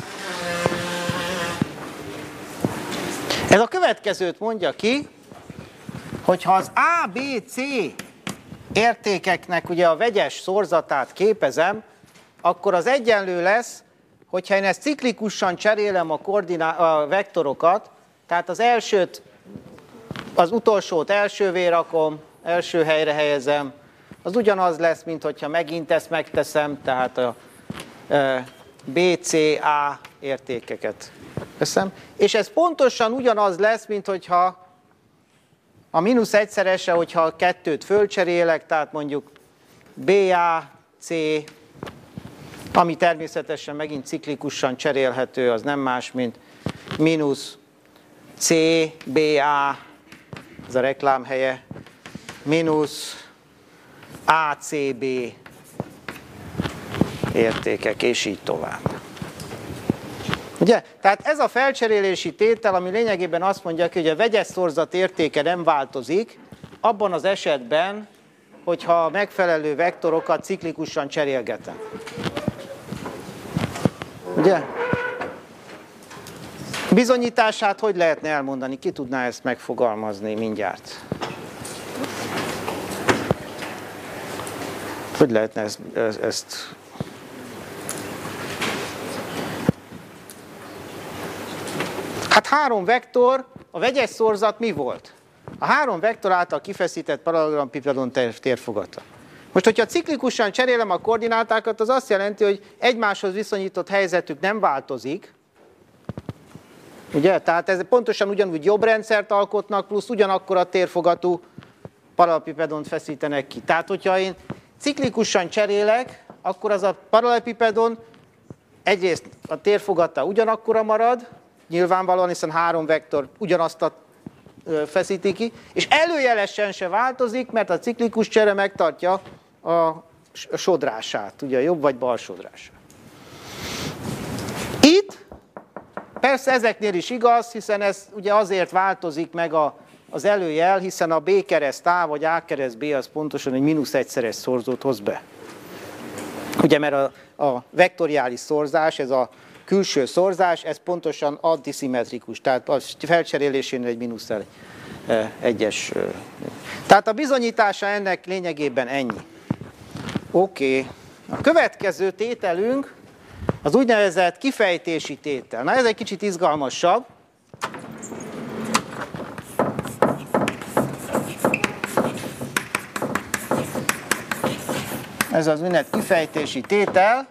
Ez a következőt mondja ki, hogyha az A, B, C értékeknek ugye a vegyes szorzatát képezem, akkor az egyenlő lesz, hogyha én ezt ciklikusan cserélem a vektorokat, tehát az elsőt, az utolsót elsővé rakom, első helyre helyezem, az ugyanaz lesz, mint hogyha megint ezt megteszem, tehát a B, C, A értékeket veszem. És ez pontosan ugyanaz lesz, mint hogyha a mínusz egyszerese, hogyha a kettőt fölcserélek, tehát mondjuk BA, C, ami természetesen megint ciklikusan cserélhető, az nem más, mint mínusz C, BA, ez a reklám helye, mínusz ACB értékek, és így tovább. Ugye? Tehát ez a felcserélési tétel, ami lényegében azt mondja, hogy a vegyes szorzat értéke nem változik, abban az esetben, hogyha a megfelelő vektorokat ciklikusan cserélgetem. Ugye? Bizonyítását hogy lehetne elmondani? Ki tudná ezt megfogalmazni mindjárt? Hogy lehetne ezt Hát három vektor, a vegyes szorzat mi volt? A három vektor által kifeszített parallelogrampipedon térfogata. Most, hogyha ciklikusan cserélem a koordinátákat, az azt jelenti, hogy egymáshoz viszonyított helyzetük nem változik. Ugye? Tehát ez pontosan ugyanúgy jobb rendszert alkotnak, plusz ugyanakkor a térfogatú parallelepipedont feszítenek ki. Tehát, hogyha én ciklikusan cserélek, akkor az a parallelepipedon egyrészt a térfogata ugyanakkora marad, nyilvánvalóan, hiszen három vektor ugyanazt feszíti ki, és előjelesen se változik, mert a ciklikus csere megtartja a sodrását, ugye a jobb vagy bal sodrását. Itt persze ezeknél is igaz, hiszen ez ugye azért változik meg az előjel, hiszen a B kereszt A vagy A kereszt B az pontosan egy mínusz egyszeres szorzót hoz be. Ugye, mert a vektoriális szorzás, ez a külső szorzás, ez pontosan antiszimmetrikus, tehát a felcserélésénél egy mínusz egyes. Tehát a bizonyítása ennek lényegében ennyi. Oké. A következő tételünk az úgynevezett kifejtési tétel. Na ez egy kicsit izgalmasabb. Ez az úgynevezett kifejtési tétel.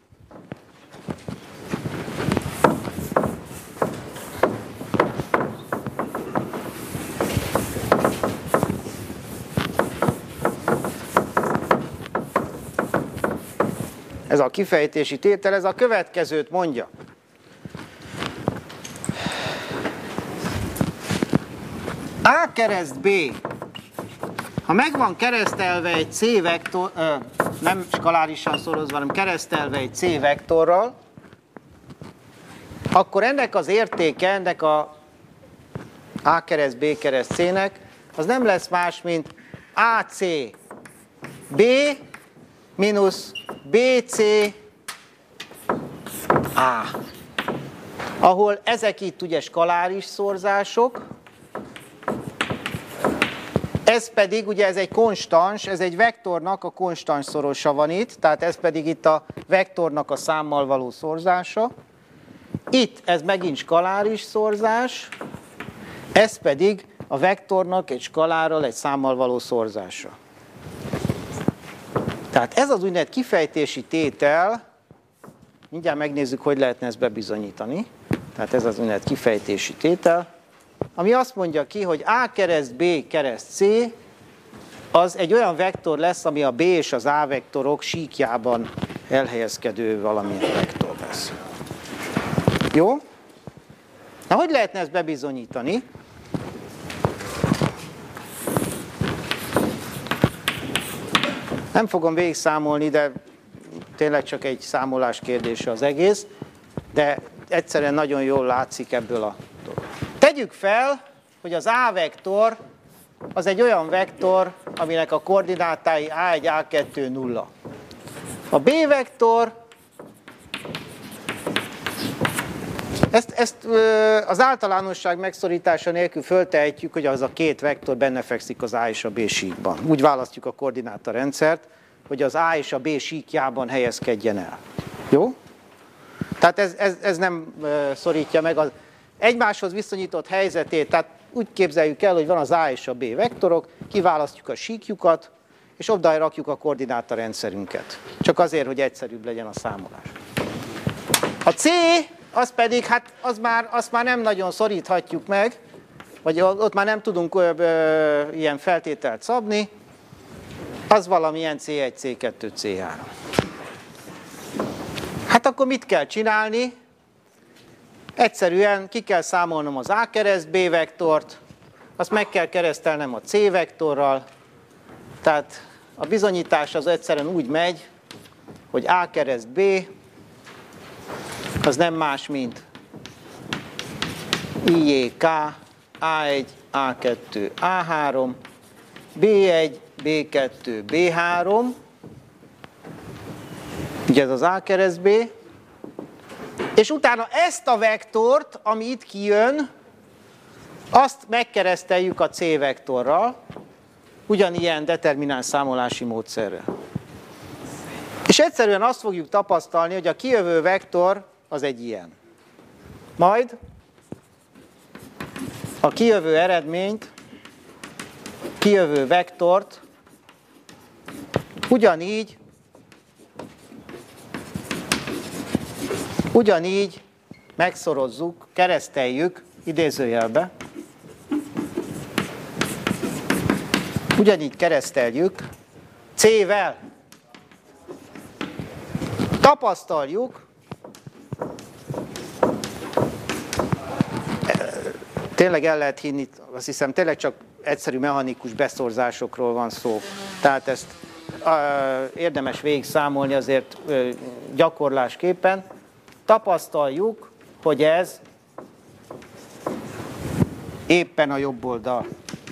Ez a kifejtési tétel, ez a következőt mondja. A kereszt B, ha meg van keresztelve egy C vektor, nem skalárisan szorozva, hanem keresztelve egy C vektorral, akkor ennek az értéke, ennek a A kereszt B kereszt C-nek, az nem lesz más, mint AC B mínusz BC A. Ahol ezek itt ugye skaláris szorzások, ez pedig, ugye ez egy konstans, ez egy vektornak a konstans szorosa van itt, tehát ez pedig itt a vektornak a számmal való szorzása. Itt ez megint skaláris szorzás, ez pedig a vektornak egy skalárral, egy számmal való szorzása. Tehát ez az úgynevezett kifejtési tétel, mindjárt megnézzük, hogy lehetne ezt bebizonyítani. Tehát ez az úgynevezett kifejtési tétel, ami azt mondja ki, hogy A kereszt B kereszt C, az egy olyan vektor lesz, ami a B és az A vektorok síkjában elhelyezkedő valamilyen vektor lesz. Jó? Na, hogy lehetne ezt bebizonyítani? Nem fogom végigszámolni, de tényleg csak egy számolás kérdése az egész, de egyszerűen nagyon jól látszik ebből a dolog. Tegyük fel, hogy az A vektor az egy olyan vektor, aminek a koordinátái A1, A2, 0. A B vektor, ezt az általánosság megszorítása nélkül föltehetjük, hogy az a két vektor benne fekszik az A és a B síkban. Úgy választjuk a koordinátarendszert, hogy az A és a B síkjában helyezkedjen el. Jó? Tehát ez nem szorítja meg az egymáshoz viszonyított helyzetét, tehát úgy képzeljük el, hogy van az A és a B vektorok, kiválasztjuk a síkjukat, és oda rakjuk a koordinátarendszerünket. Csak azért, hogy egyszerűbb legyen a számolás. A C, az pedig, hát azt már nem nagyon szoríthatjuk meg, vagy ott már nem tudunk ilyen feltételt szabni, az valamilyen C1, C2, C3. Hát akkor mit kell csinálni? Egyszerűen ki kell számolnom az A kereszt B vektort, azt meg kell keresztelnem a C vektorral, tehát a bizonyítás az egyszerűen úgy megy, hogy A kereszt B, az nem más, mint IJK, A1, A2, A3, B1, B2, B3, ugye ez az A kereszt B, és utána ezt a vektort, ami itt kijön, azt megkereszteljük a C vektorral, ugyanilyen determináns számolási módszerrel. És egyszerűen azt fogjuk tapasztalni, hogy a kijövő vektor az egy ilyen. Majd a kijövő eredményt, kijövő vektort ugyanígy megszorozzuk, kereszteljük, idézőjelbe, ugyanígy kereszteljük C-vel. Tapasztaljuk, tényleg el lehet hinni, azt hiszem tényleg csak egyszerű mechanikus beszorzásokról van szó. Tehát ezt érdemes végig számolni azért gyakorlásképpen. Tapasztaljuk, hogy ez éppen a jobb oldal.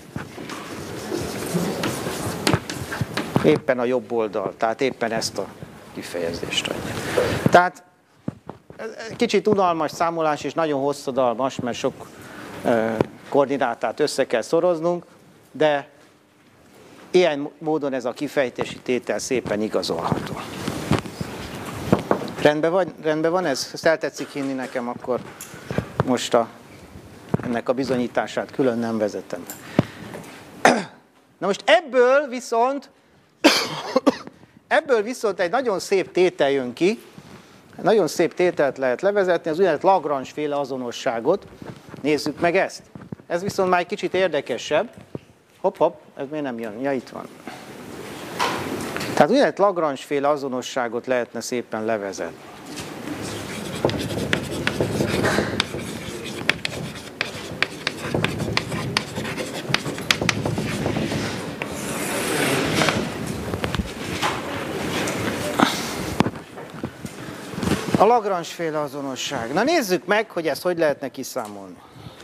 Éppen a jobb oldal, tehát éppen ezt a kifejezést adja. Tehát kicsit unalmas számolás és nagyon hosszadalmas, mert sok koordinátát össze kell szoroznunk, de ilyen módon ez a kifejtési tétel szépen igazolható. Rendben van ez? Ezt el tetszik hinni nekem, akkor most ennek a bizonyítását külön nem vezetem. Na most ebből viszont egy nagyon szép tétel jön ki, nagyon szép tételt lehet levezetni, az úgynevezett Lagrange-féle azonosságot. Nézzük meg ezt. Ez viszont már egy kicsit érdekesebb. Hopp, ez miért nem jön? Ja, itt van. Tehát úgynevezett Lagrange-féle azonosságot lehetne szépen levezetni. A Lagrange-féle azonosság. Na nézzük meg, hogy ezt hogy lehetne kiszámolni.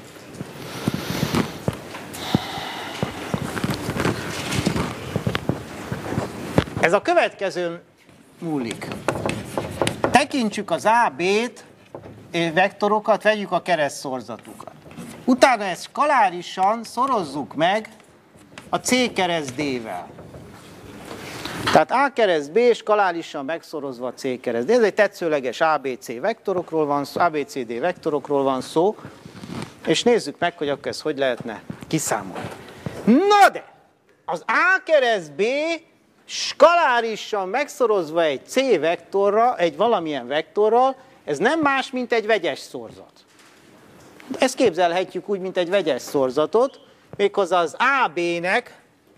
Ez a következőn múlik. Tekintsük az A, B-t, vektorokat, vegyük a keresztszorzatukat. Utána ezt skalárisan szorozzuk meg a C kereszt D-vel. Tehát A kereszt B skalárisan megszorozva a C kereszt D. Ez egy tetszőleges ABC vektorokról van szó, ABCD vektorokról van szó, és nézzük meg, hogy akkor ezt hogy lehetne kiszámolni. Na de! Az A kereszt B skalárisan megszorozva egy C vektorra, egy valamilyen vektorral, ez nem más, mint egy vegyes szorzat. Ezt képzelhetjük úgy, mint egy vegyes szorzatot, méghozzá az AB-nek,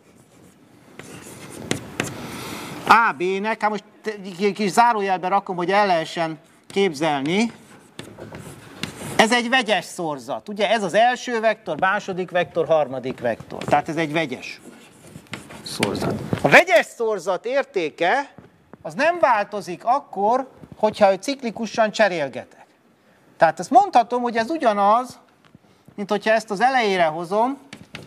hát most egy kis zárójelbe rakom, hogy el lehessen képzelni, ez egy vegyes szorzat. Ugye ez az első vektor, második vektor, harmadik vektor. Tehát ez egy vegyes szorzat. A vegyes szorzat értéke az nem változik akkor, hogyha ő ciklikusan cserélgetek. Tehát ezt mondhatom, hogy ez ugyanaz, mint hogyha ezt az elejére hozom,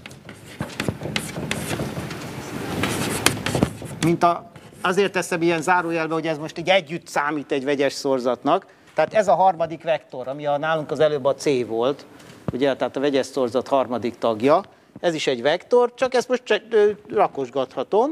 mint azért teszem ilyen zárójelbe, hogy ez most így együtt számít egy vegyes szorzatnak. Tehát ez a harmadik vektor, ami nálunk az előbb a C volt, ugye, tehát a vegyes szorzat harmadik tagja. Ez is egy vektor, csak ezt most rakosgathatom.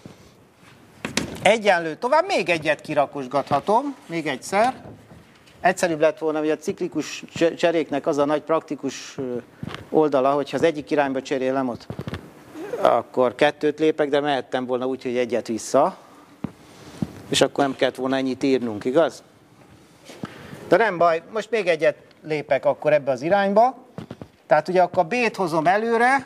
Egyenlő tovább, még egyet kirakosgathatom, még egyszer. Egyszerűbb lett volna, hogy a ciklikus cseréknek az a nagy praktikus oldala, hogyha az egyik irányba cserélem ott, akkor 2 lépek, de mehettem volna úgy, hogy egyet vissza, és akkor nem kellett volna ennyit írnunk, igaz? De nem baj, most még egyet lépek akkor ebbe az irányba. Tehát ugye akkor B-t hozom előre,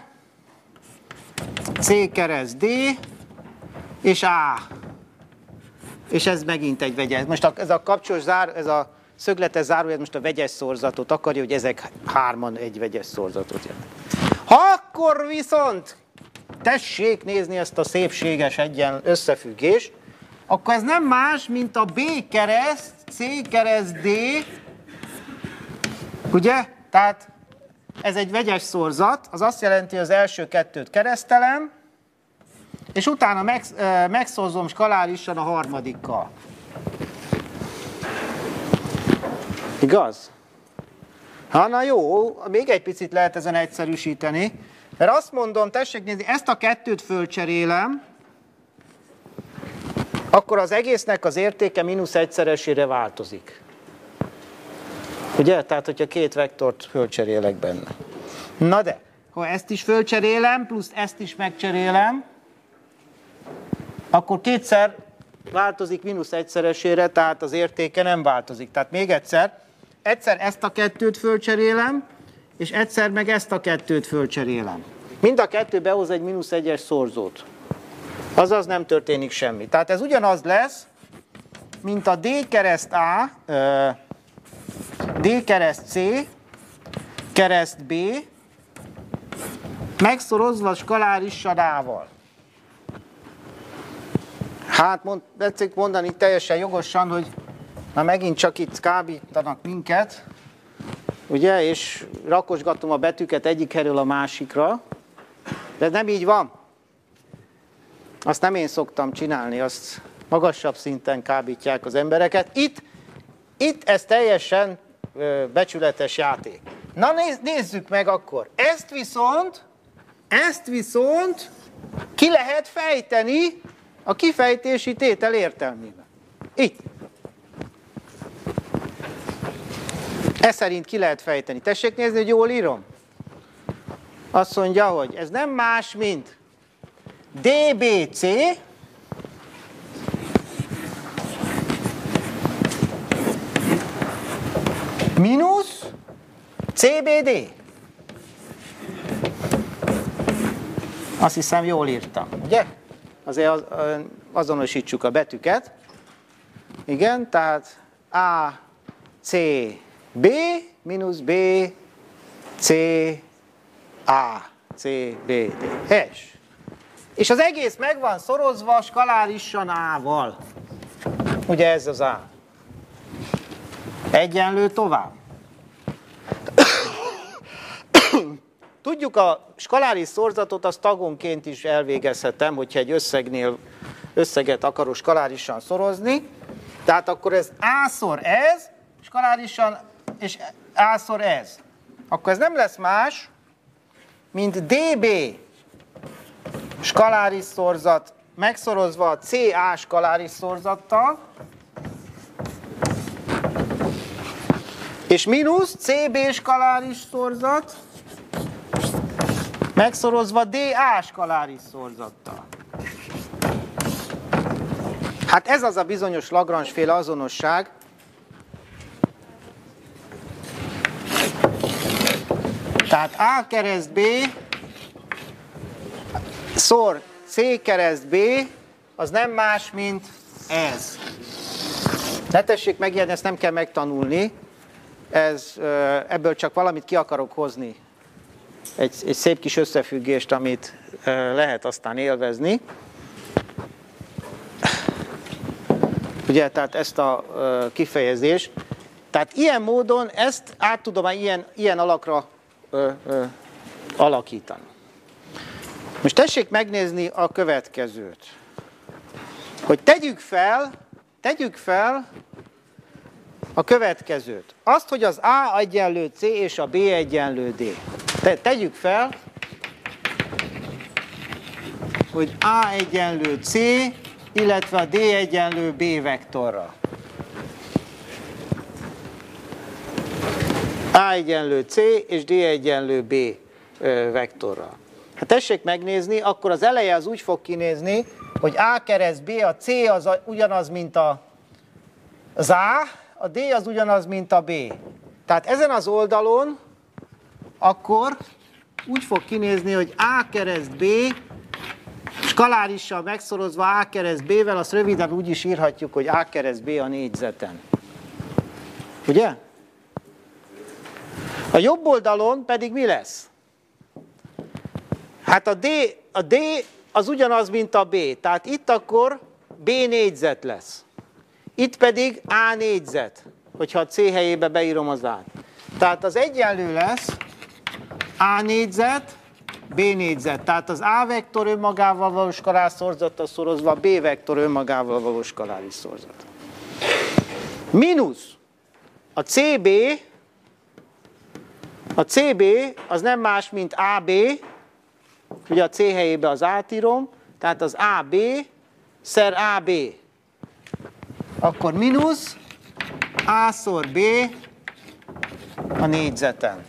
C kereszt D, és A. És ez megint egy vegyes. Most ez a kapcsolós ez a szögletes zárójel most a vegyes szorzatot akarja, hogy ezek hárman egy vegyes szorzatot jelent. Ha akkor viszont tessék nézni ezt a szépséges összefüggést, akkor ez nem más, mint a B kereszt, C kereszt D, ugye? Tehát ez egy vegyes szorzat, az azt jelenti, hogy az első 2-t keresztelem, és utána megszorzom skalárisan a harmadikkal. Igaz? Na jó, még egy picit lehet ezen egyszerűsíteni, mert azt mondom, tessék nézni, ezt a 2-t fölcserélem, akkor az egésznek az értéke -1-szeresére változik. Ugye? Tehát, hogyha 2 vektort fölcserélek benne. Na de, ha ezt is fölcserélem, plusz ezt is megcserélem, akkor 2-szer változik -1-szeresére, tehát az értéke nem változik. Tehát még egyszer ezt a 2-t fölcserélem, és egyszer meg ezt a 2-t fölcserélem. Mind a 2 behoz egy -1-es szorzót. Azaz nem történik semmi. Tehát ez ugyanaz lesz, mint a D kereszt A, D kereszt C, kereszt B, megszorozva skalárisan A-val. Hát tetszik mondani teljesen jogosan, hogy na megint csak itt kábítanak minket, ugye, és rakosgatom a betűket egyik helyről a másikra, de nem így van. Azt nem én szoktam csinálni, azt magasabb szinten kábítják az embereket. Itt ez teljesen becsületes játék. Na nézzük meg akkor. Ezt viszont ki lehet fejteni a kifejtési tétel értelmében. Itt. Ez szerint ki lehet fejteni. Tessék nézni, hogy jól írom. Azt mondja, hogy ez nem más, mint DBC mínusz CBD. Azt hiszem, jól írtam, ugye? Azért azonosítsuk a betűket. Igen, tehát A, C, B, mínusz B, C, A, C, B, D. Helyes. És az egész meg van szorozva skalárisan A-val. Ugye ez az A. Egyenlő tovább. Tudjuk, a skaláris szorzatot az tagonként is elvégezhetem, hogyha egy összeget akarok skalárisan szorozni. Tehát akkor ez A-szor ez, skalárisan, és A-szor ez. Akkor ez nem lesz más, mint dB skaláris szorzat megszorozva a CA skaláris szorzattal, és mínusz CB skaláris szorzat megszorozva DA skaláris szorzattal. Hát ez az a bizonyos Lagrange-féle azonosság, tehát A kereszt B szor C kereszt B az nem más, mint ez. Ne tessék megijedni, ezt nem kell megtanulni, ebből csak valamit ki akarok hozni. Egy szép kis összefüggést, amit lehet aztán élvezni. Ugye, tehát ezt a kifejezést. Tehát ilyen módon ezt át tudom ilyen alakra alakítani. Most tessék megnézni a következőt. Hogy tegyük fel a következőt. Azt, hogy az A egyenlő C és a B egyenlő D. Tegyük fel, hogy A egyenlő C, illetve a D egyenlő B vektorra. A egyenlő C és D egyenlő B vektorra. Ha tessék megnézni, akkor az eleje az úgy fog kinézni, hogy A kereszt B, a C az ugyanaz, mint az A D az ugyanaz, mint a B. Tehát ezen az oldalon akkor úgy fog kinézni, hogy A kereszt B skalárissal megszorozva A kereszt B-vel, azt röviden úgy is írhatjuk, hogy A kereszt B a négyzeten. Ugye? A jobb oldalon pedig mi lesz? Hát a D az ugyanaz, mint a B. Tehát itt akkor B négyzet lesz. Itt pedig A négyzet, hogyha a C helyébe beírom az A-t. Tehát az egyenlő lesz A négyzet, B négyzet. Tehát az A vektor önmagával való skaláris szorzattal szorozva a B vektor önmagával való skaláris szorzat. Mínusz a CB az nem más, mint AB, ugye a C helyébe az A-t írom, tehát az AB szer AB. Akkor mínusz A-szor B a négyzeten.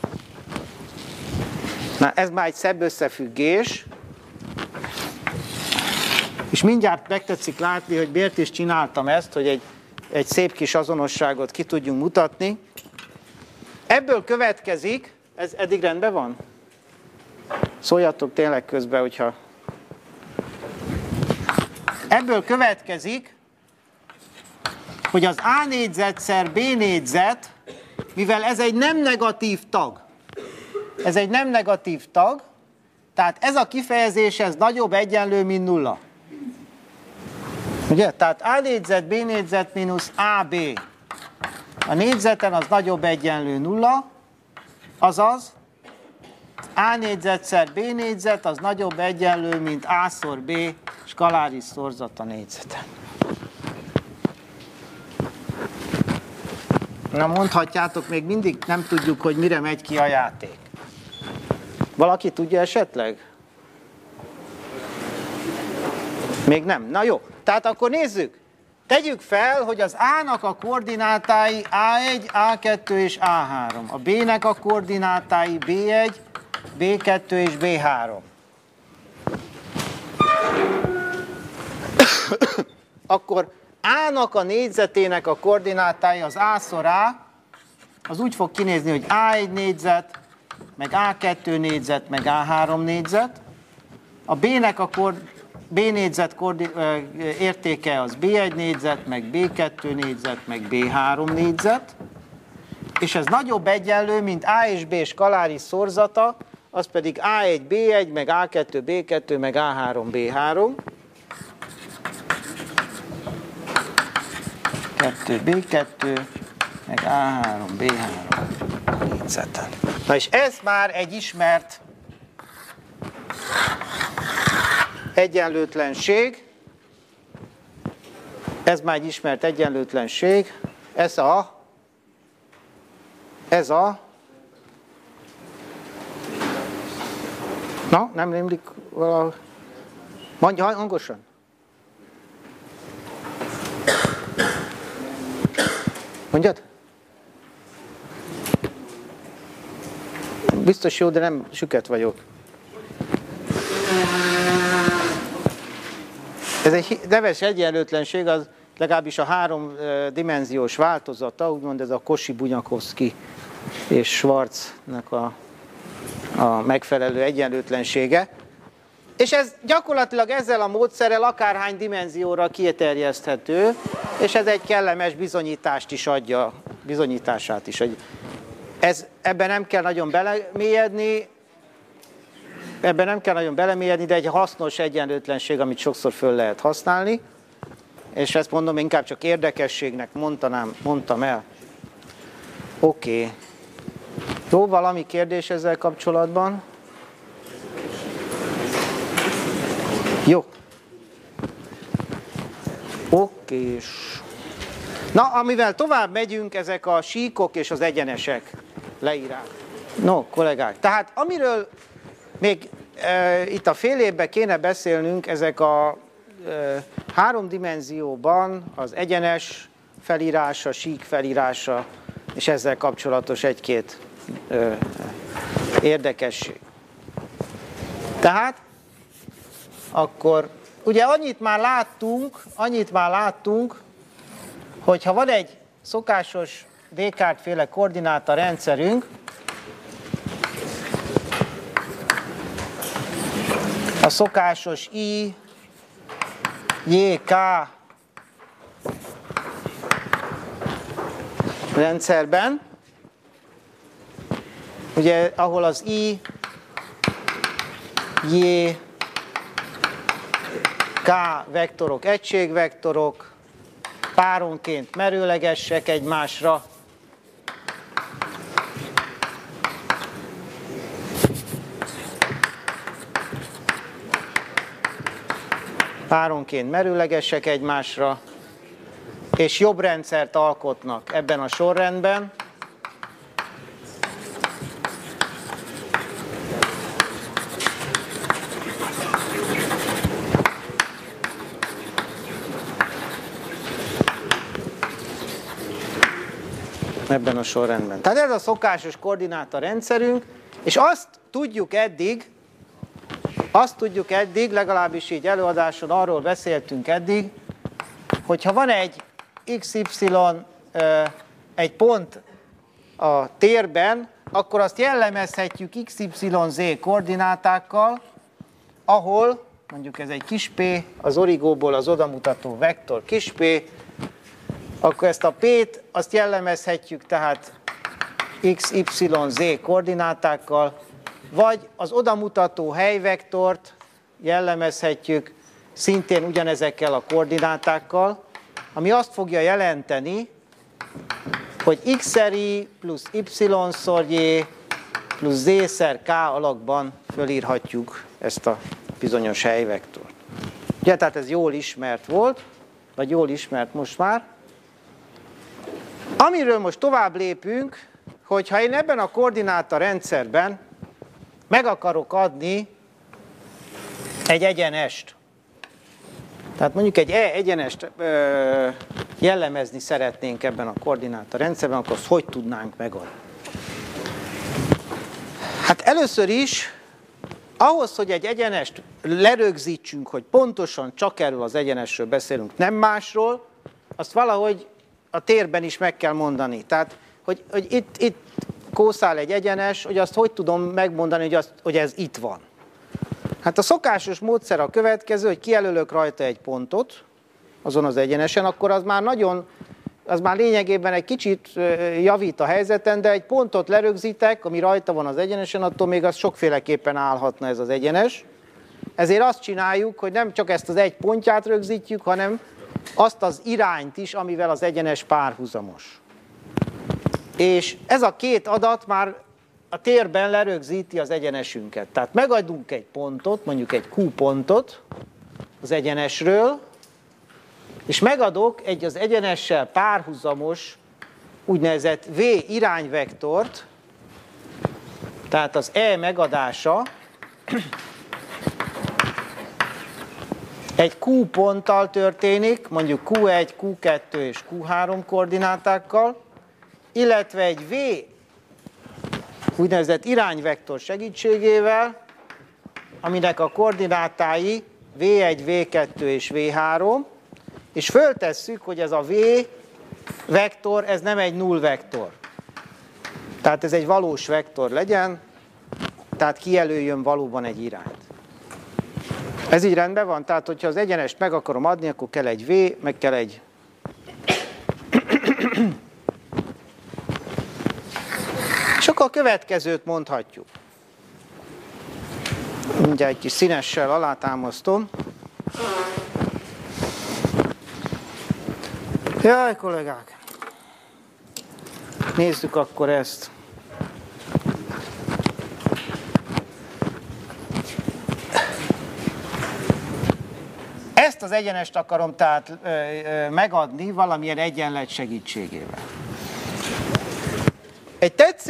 Na, ez már egy szebb összefüggés. És mindjárt megtetszik látni, hogy miért is csináltam ezt, hogy egy szép kis azonosságot ki tudjunk mutatni. Ebből következik, ez eddig rendben van? Szóljatok tényleg közben, hogyha... Ebből következik, hogy az A négyzet szer B négyzet, mivel ez egy nem negatív tag, tehát ez a kifejezés, ez nagyobb egyenlő, mint nulla. Ugye? Tehát A négyzet, B négyzet mínusz AB. A négyzeten az nagyobb egyenlő nulla, azaz A négyzet szer B négyzet az nagyobb egyenlő, mint A-szor B skaláris szorzat a négyzeten. Na mondhatjátok, még mindig nem tudjuk, hogy mire megy ki a játék. Valaki tudja esetleg? Még nem. Na jó, tehát akkor nézzük. Tegyük fel, hogy az A-nak a koordinátái A1, A2 és A3. A B-nek a koordinátái B1, B2 és B3. Akkor A-nak a négyzetének a koordinátái az A-szor A, az úgy fog kinézni, hogy A1 négyzet, meg A2 négyzet, meg A3 négyzet. A B-nek a B négyzet értéke az B1 négyzet, meg B2 négyzet, meg B3 négyzet. És ez nagyobb egyenlő, mint A és B skaláris szorzata, az pedig A1 B1, meg A2 B2, meg A3 B3. 2 B2, meg A3, B3 négyzeten. Na és ez már egy ismert egyenlőtlenség. Ez már egy ismert egyenlőtlenség. Ez a na, nem rémlik valahol. Mondja hangosan. Mondjad? Biztos jó, de nem süket vagyok. Ez egy neves egyenlőtlenség, az legalábbis a háromdimenziós változata, úgymond ez a Cauchy-Bunyakovsky és Schwarznak a megfelelő egyenlőtlensége. És ez gyakorlatilag ezzel a módszerrel akárhány dimenzióra kiterjeszthető, és ez egy kellemes bizonyítást is adja, bizonyítását is. Ebben nem kell nagyon belemélyedni, de egy hasznos egyenlőtlenség, amit sokszor föl lehet használni. És ezt mondom, inkább csak érdekességnek mondtam el. Oké. Jó, valami kérdés ezzel kapcsolatban? Jó. Okés. Na, amivel tovább megyünk, ezek a síkok és az egyenesek leírás. No, kollégák, tehát amiről még itt a fél évben kéne beszélnünk, ezek a három dimenzióban az egyenes felírása, sík felírása, és ezzel kapcsolatos egy-két érdekesség. Tehát, akkor ugye annyit már láttunk, hogyha van egy szokásos Descartes-féle koordináta rendszerünk, a szokásos I, J, K rendszerben, ugye ahol az I, J, K vektorok egységvektorok, páronként merőlegesek egymásra, és jobb rendszert alkotnak ebben a sorrendben. Ebben a sorrendben. Tehát ez a szokásos koordináta rendszerünk, és azt tudjuk eddig, legalábbis így előadáson arról beszéltünk eddig, hogyha van egy XY, egy pont a térben, akkor azt jellemezhetjük XYZ koordinátákkal, ahol, mondjuk ez egy kis p, az origóból az odamutató vektor kis p, akkor ezt a p-t azt jellemezhetjük tehát XYZ koordinátákkal, vagy az odamutató helyvektort jellemezhetjük szintén ugyanezekkel a koordinátákkal, ami azt fogja jelenteni, hogy x-szer i plusz y-szor j plusz z-szer k alakban fölírhatjuk ezt a bizonyos helyvektort. Ugye, tehát ez jól ismert volt, vagy jól ismert most már. Amiről most tovább lépünk, hogyha én ebben a koordináta rendszerben meg akarok adni egy egyenest, tehát mondjuk egy egyenest jellemezni szeretnénk ebben a koordináta rendszerben, akkor azt hogy tudnánk megadni? Hát először is, ahhoz, hogy egy egyenest lerögzítsünk, hogy pontosan csak erről az egyenesről beszélünk, nem másról, azt valahogy a térben is meg kell mondani. Tehát, hogy itt kószál egy egyenes, hogy azt hogy tudom megmondani, hogy ez itt van. Hát a szokásos módszer a következő, hogy kijelölök rajta egy pontot, azon az egyenesen, akkor az már lényegében egy kicsit javít a helyzeten, de egy pontot lerögzítek, ami rajta van az egyenesen, attól még az sokféleképpen állhatna ez az egyenes. Ezért azt csináljuk, hogy nem csak ezt az egy pontját rögzítjük, hanem azt az irányt is, amivel az egyenes párhuzamos. És ez a két adat már a térben lerögzíti az egyenesünket. Tehát megadunk egy pontot, mondjuk egy Q pontot az egyenesről, és megadok egy az egyenessel párhuzamos úgynevezett V irányvektort, tehát az E megadása egy Q ponttal történik, mondjuk Q1, Q2 és Q3 koordinátákkal, illetve egy V úgynevezett irányvektor segítségével, aminek a koordinátái V1, V2 és V3, és föltesszük, hogy ez a V vektor, ez nem egy null vektor. Tehát ez egy valós vektor legyen, tehát kijelöljön valóban egy irányt. Ez így rendben van? Tehát, hogyha az egyenest meg akarom adni, akkor kell egy V, meg kell egy... És akkor a következőt mondhatjuk. Mindjárt egy kis színessel alátámasztom. Jaj, kollégák! Nézzük akkor ezt. Ezt az egyenest akarom tehát megadni valamilyen egyenlet segítségével. Egy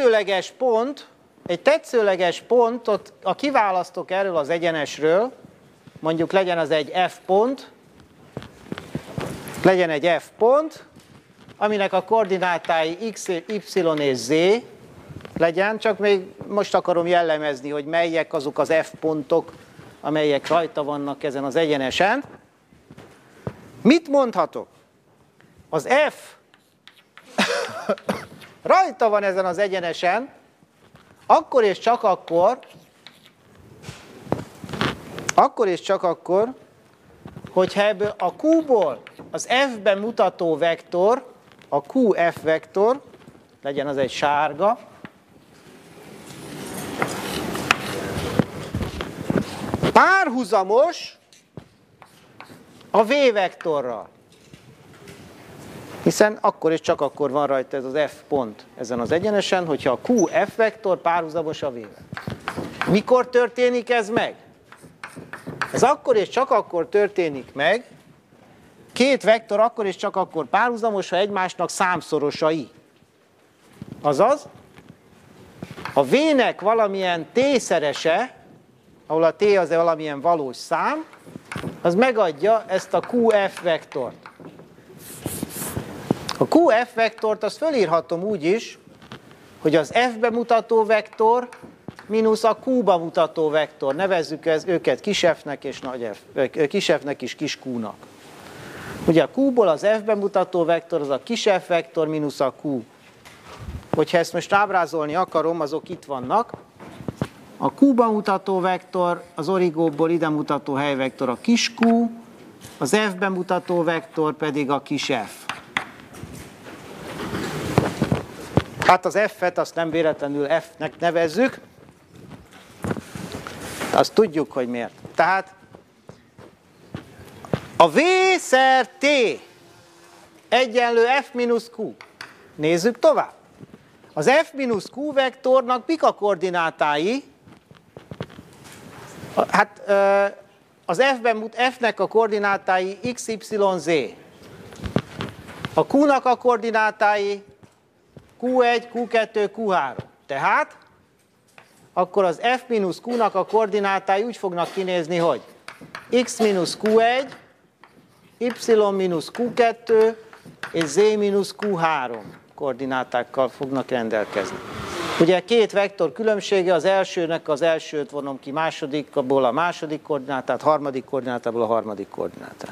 tetszőleges pontot, ha kiválasztok erről az egyenesről, mondjuk legyen az egy F pont, legyen egy F pont, aminek a koordinátái X, Y és Z legyen, csak még most akarom jellemezni, hogy melyek azok az F pontok, amelyek rajta vannak ezen az egyenesen. Mit mondhatok? Az F rajta van ezen az egyenesen, akkor és csak akkor, hogyha ebből a Q-ból az F-ben mutató vektor, a QF vektor, legyen az egy sárga, párhuzamos a V vektorral. Hiszen akkor és csak akkor van rajta ez az F pont ezen az egyenesen, hogyha a QF vektor párhuzamos a V-vel. Mikor történik ez meg? Ez akkor és csak akkor történik meg, két vektor akkor és csak akkor párhuzamos, ha egymásnak számszorosai. Azaz, a V-nek valamilyen t-szerese, ahol a t az valamilyen valós szám, az megadja ezt a QF vektort. A QF vektort azt fölírhatom úgy is, hogy az F-be mutató vektor mínusz a Q-ba mutató vektor. Nevezzük őket kis f-nek és nagy f, kis f-nek és kis q-nak. Ugye a Q-ból az F-be mutató vektor az a kis f vektor mínusz a Q. Hogyha ezt most ábrázolni akarom, azok itt vannak. A Q-ba mutató vektor, az origóból ide mutató helyvektor a kis q, az F-ben mutató vektor pedig a kis f. Hát az F-et azt nem véletlenül F-nek nevezzük, azt tudjuk, hogy miért. Tehát a V szer T egyenlő F mínusz Q. Nézzük tovább. Az F mínusz Q vektornak mik a koordinátái? Hát az F-nek a koordinátái X, Y, Z. A Q-nak a koordinátái Q1, Q2, Q3. Tehát akkor az F mínusz Q-nak a koordinátái úgy fognak kinézni, hogy X mínusz Q1, Y mínusz Q2 és Z mínusz Q3 koordinátákkal fognak rendelkezni. Ugye két vektor különbsége, az elsőnek az elsőt vonom ki, másodikból a második koordinátát, harmadik koordinátából a harmadik koordinátát.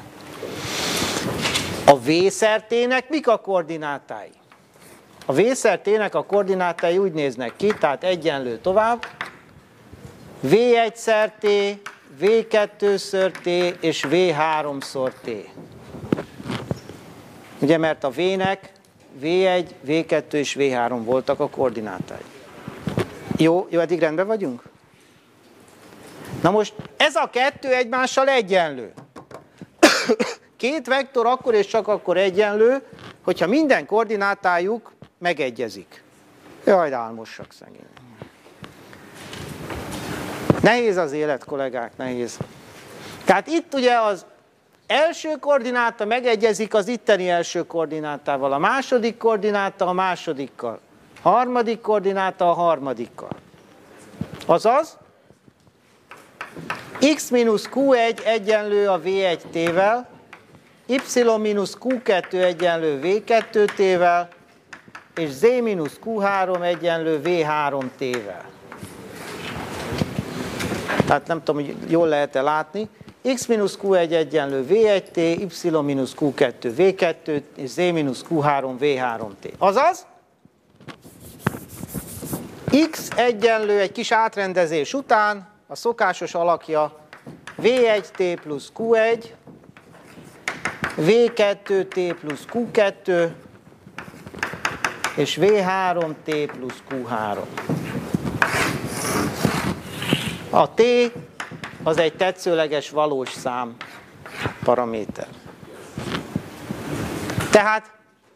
A V szer T-nek mik a koordinátái? A V szer T-nek a koordinátái úgy néznek ki, tehát egyenlő tovább. V1 szer T, V2 ször T és V3 szor T. Ugye, mert a V-nek V1, V2 és V3 voltak a koordinátái. Jó, eddig rendben vagyunk? Na most ez a kettő egymással egyenlő. Két vektor akkor és csak akkor egyenlő, hogyha minden koordinátájuk megegyezik. Jaj, de álmossak szegény. Nehéz az élet, kollégák, nehéz. Tehát itt ugye az első koordináta megegyezik az itteni első koordinátával, a második koordináta a másodikkal, a harmadik koordináta a harmadikkal. Azaz, x minusz q1 egyenlő a v1t-vel, y minusz q2 egyenlő v2t-vel, és z minusz q3 egyenlő v3t-vel. Tehát nem tudom, hogy jól lehet-e látni. X minusz q1 egyenlő v1t, y minusz q2 v2, és z minusz q3 v3t. Azaz, x egyenlő egy kis átrendezés után, a szokásos alakja v1t plusz q1, v2t plusz q2, és v3t plusz q3. A t az egy tetszőleges valós szám paraméter. Tehát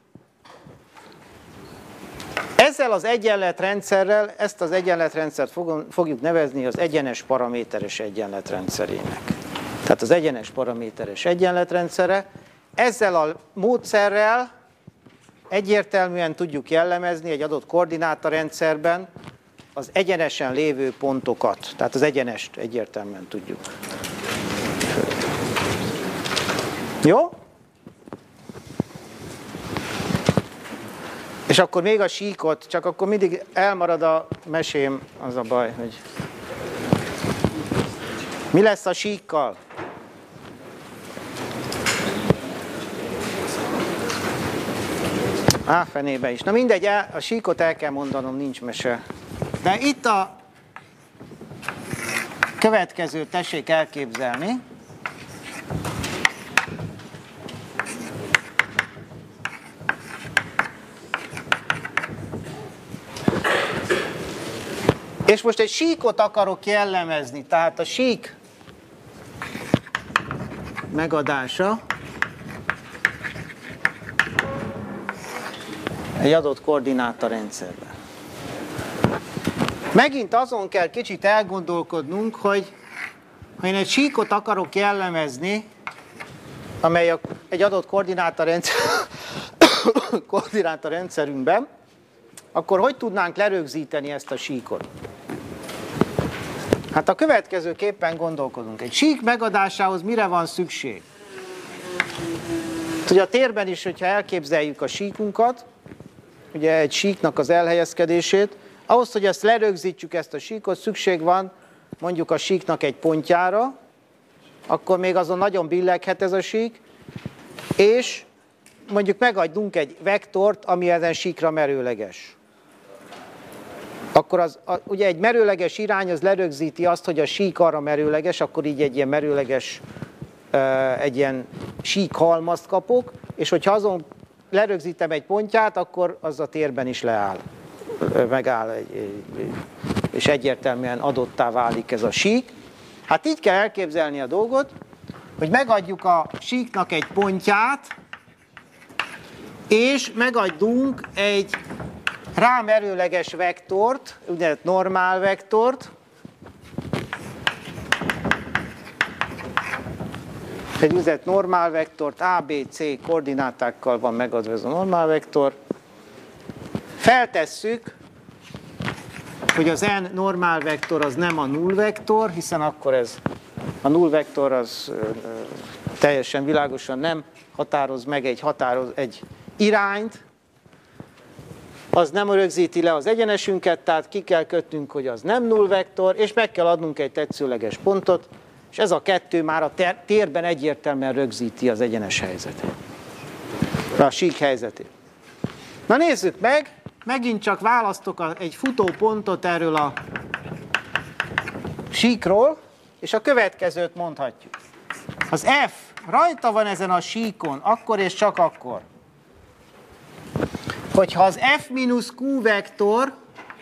ezzel az egyenletrendszerrel, ezt az egyenletrendszert fogjuk nevezni az egyenes paraméteres egyenletrendszerének. Tehát az egyenes paraméteres egyenletrendszere. Ezzel a módszerrel egyértelműen tudjuk jellemezni egy adott koordinátarendszerben az egyenesen lévő pontokat. Tehát az egyenest egyértelműen tudjuk. Jó? És akkor még a síkot, csak akkor mindig elmarad a mesém, az a baj, hogy mi lesz a síkkal? Á, fenébe is. Na mindegy, a síkot el kell mondanom, nincs mese. De itt a következőt tessék elképzelni. És most egy síkot akarok jellemezni, tehát a sík megadása egy adott koordinátarendszerben. Megint azon kell kicsit elgondolkodnunk, hogy ha én egy síkot akarok jellemezni, amely egy adott koordinátarendszerünkben, akkor hogy tudnánk lerögzíteni ezt a síkot? Hát a következőképpen gondolkodunk. Egy sík megadásához mire van szükség? Ugye a térben is, hogyha elképzeljük a síkunkat, ugye egy síknak az elhelyezkedését, ahhoz, hogy ezt lerögzítsük, ezt a síkot, szükség van mondjuk a síknak egy pontjára, akkor még azon nagyon billeghet ez a sík, és mondjuk megadjunk egy vektort, ami ezen síkra merőleges. Akkor ugye egy merőleges irány az lerögzíti azt, hogy a sík arra merőleges, akkor így egy ilyen merőleges, egy ilyen sík halmazt kapok, és hogyha azon lerögzítem egy pontját, akkor az a térben is leáll, megáll, és egyértelműen adottá válik ez a sík. Hát így kell elképzelni a dolgot, hogy megadjuk a síknak egy pontját, és megadjunk egy rámerőleges vektort, úgynevezett normál vektort, egy úgynevezett normál vektort, A, B, C koordinátákkal van megadva ez a normál vektor. Feltesszük, hogy az n normál vektor az nem a null vektor, hiszen akkor ez a null vektor az teljesen világosan nem határoz meg egy irányt, az nem rögzíti le az egyenesünket, tehát ki kell kötnünk, hogy az nem null vektor, és meg kell adnunk egy tetszőleges pontot, és ez a kettő már a térben egyértelműen rögzíti az egyenes helyzetét, a sík helyzetét. Na nézzük meg, megint csak választok egy futópontot erről a síkról, és a következőt mondhatjuk. Az F rajta van ezen a síkon, akkor és csak akkor, hogyha az F minusz Q vektor,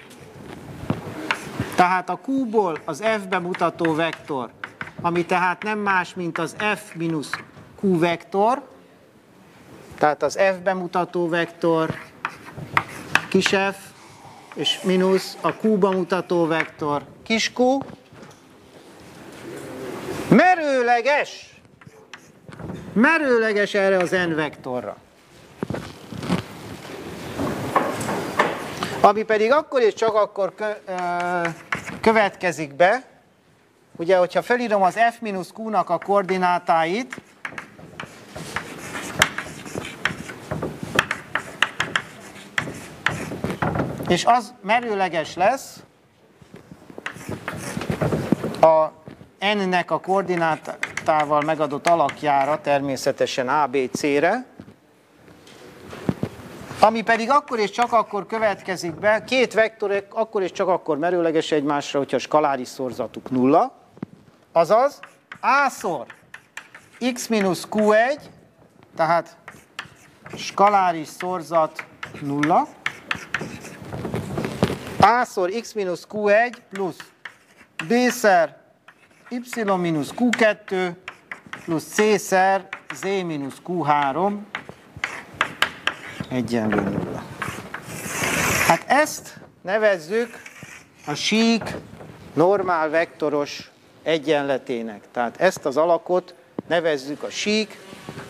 tehát a Q-ból az F-be mutató vektor, ami tehát nem más, mint az F minusz Q vektor, tehát az F-be mutató vektor, kis f, és mínusz a Q-ba mutató vektor kis q, merőleges erre az n vektorra. Ami pedig akkor és csak akkor következik be, ugye, hogyha felírom az f-q-nak a koordinátáit, és az merőleges lesz a n-nek a koordinátával megadott alakjára, természetesen ABC-re, ami pedig akkor és csak akkor következik be, két vektor akkor és csak akkor merőleges egymásra, hogyha a skaláris szorzatuk nulla, azaz A-szor x-q1, tehát skaláris szorzat nulla, A-szor x-q1 plusz B-szer y-q2 plusz C-szer z-q3 egyenlő nulla. Hát ezt nevezzük a sík normál vektoros egyenletének. Tehát ezt az alakot nevezzük a sík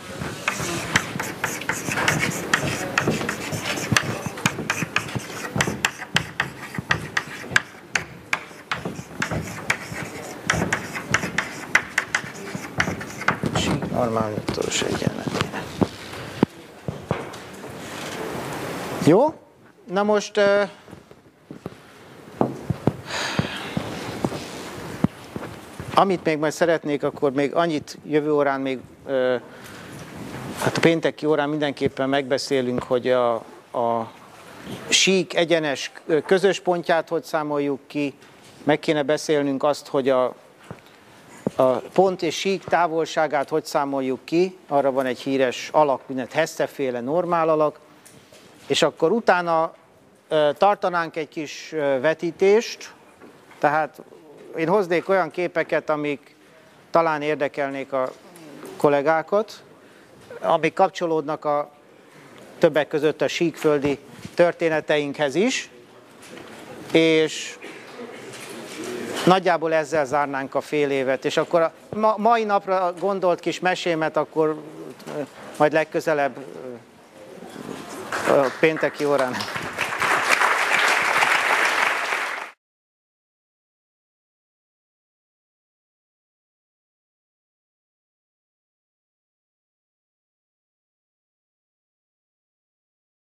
normál vektoros egyenletének. Jó? Na most amit még majd szeretnék, akkor még annyit jövő órán még, hát a pénteki órán mindenképpen megbeszélünk, hogy a sík egyenes közös pontját hogy számoljuk ki, meg kéne beszélnünk azt, hogy a pont és sík távolságát hogy számoljuk ki, arra van egy híres alak, úgynevezett Hesse-féle normál alak, és akkor utána tartanánk egy kis vetítést, tehát én hoznék olyan képeket, amik talán érdekelnék a kollégákat, amik kapcsolódnak a többek között a síkföldi történeteinkhez is, és nagyjából ezzel zárnánk a fél évet, és akkor a mai napra gondolt kis mesémet akkor majd legközelebb a pénteki órán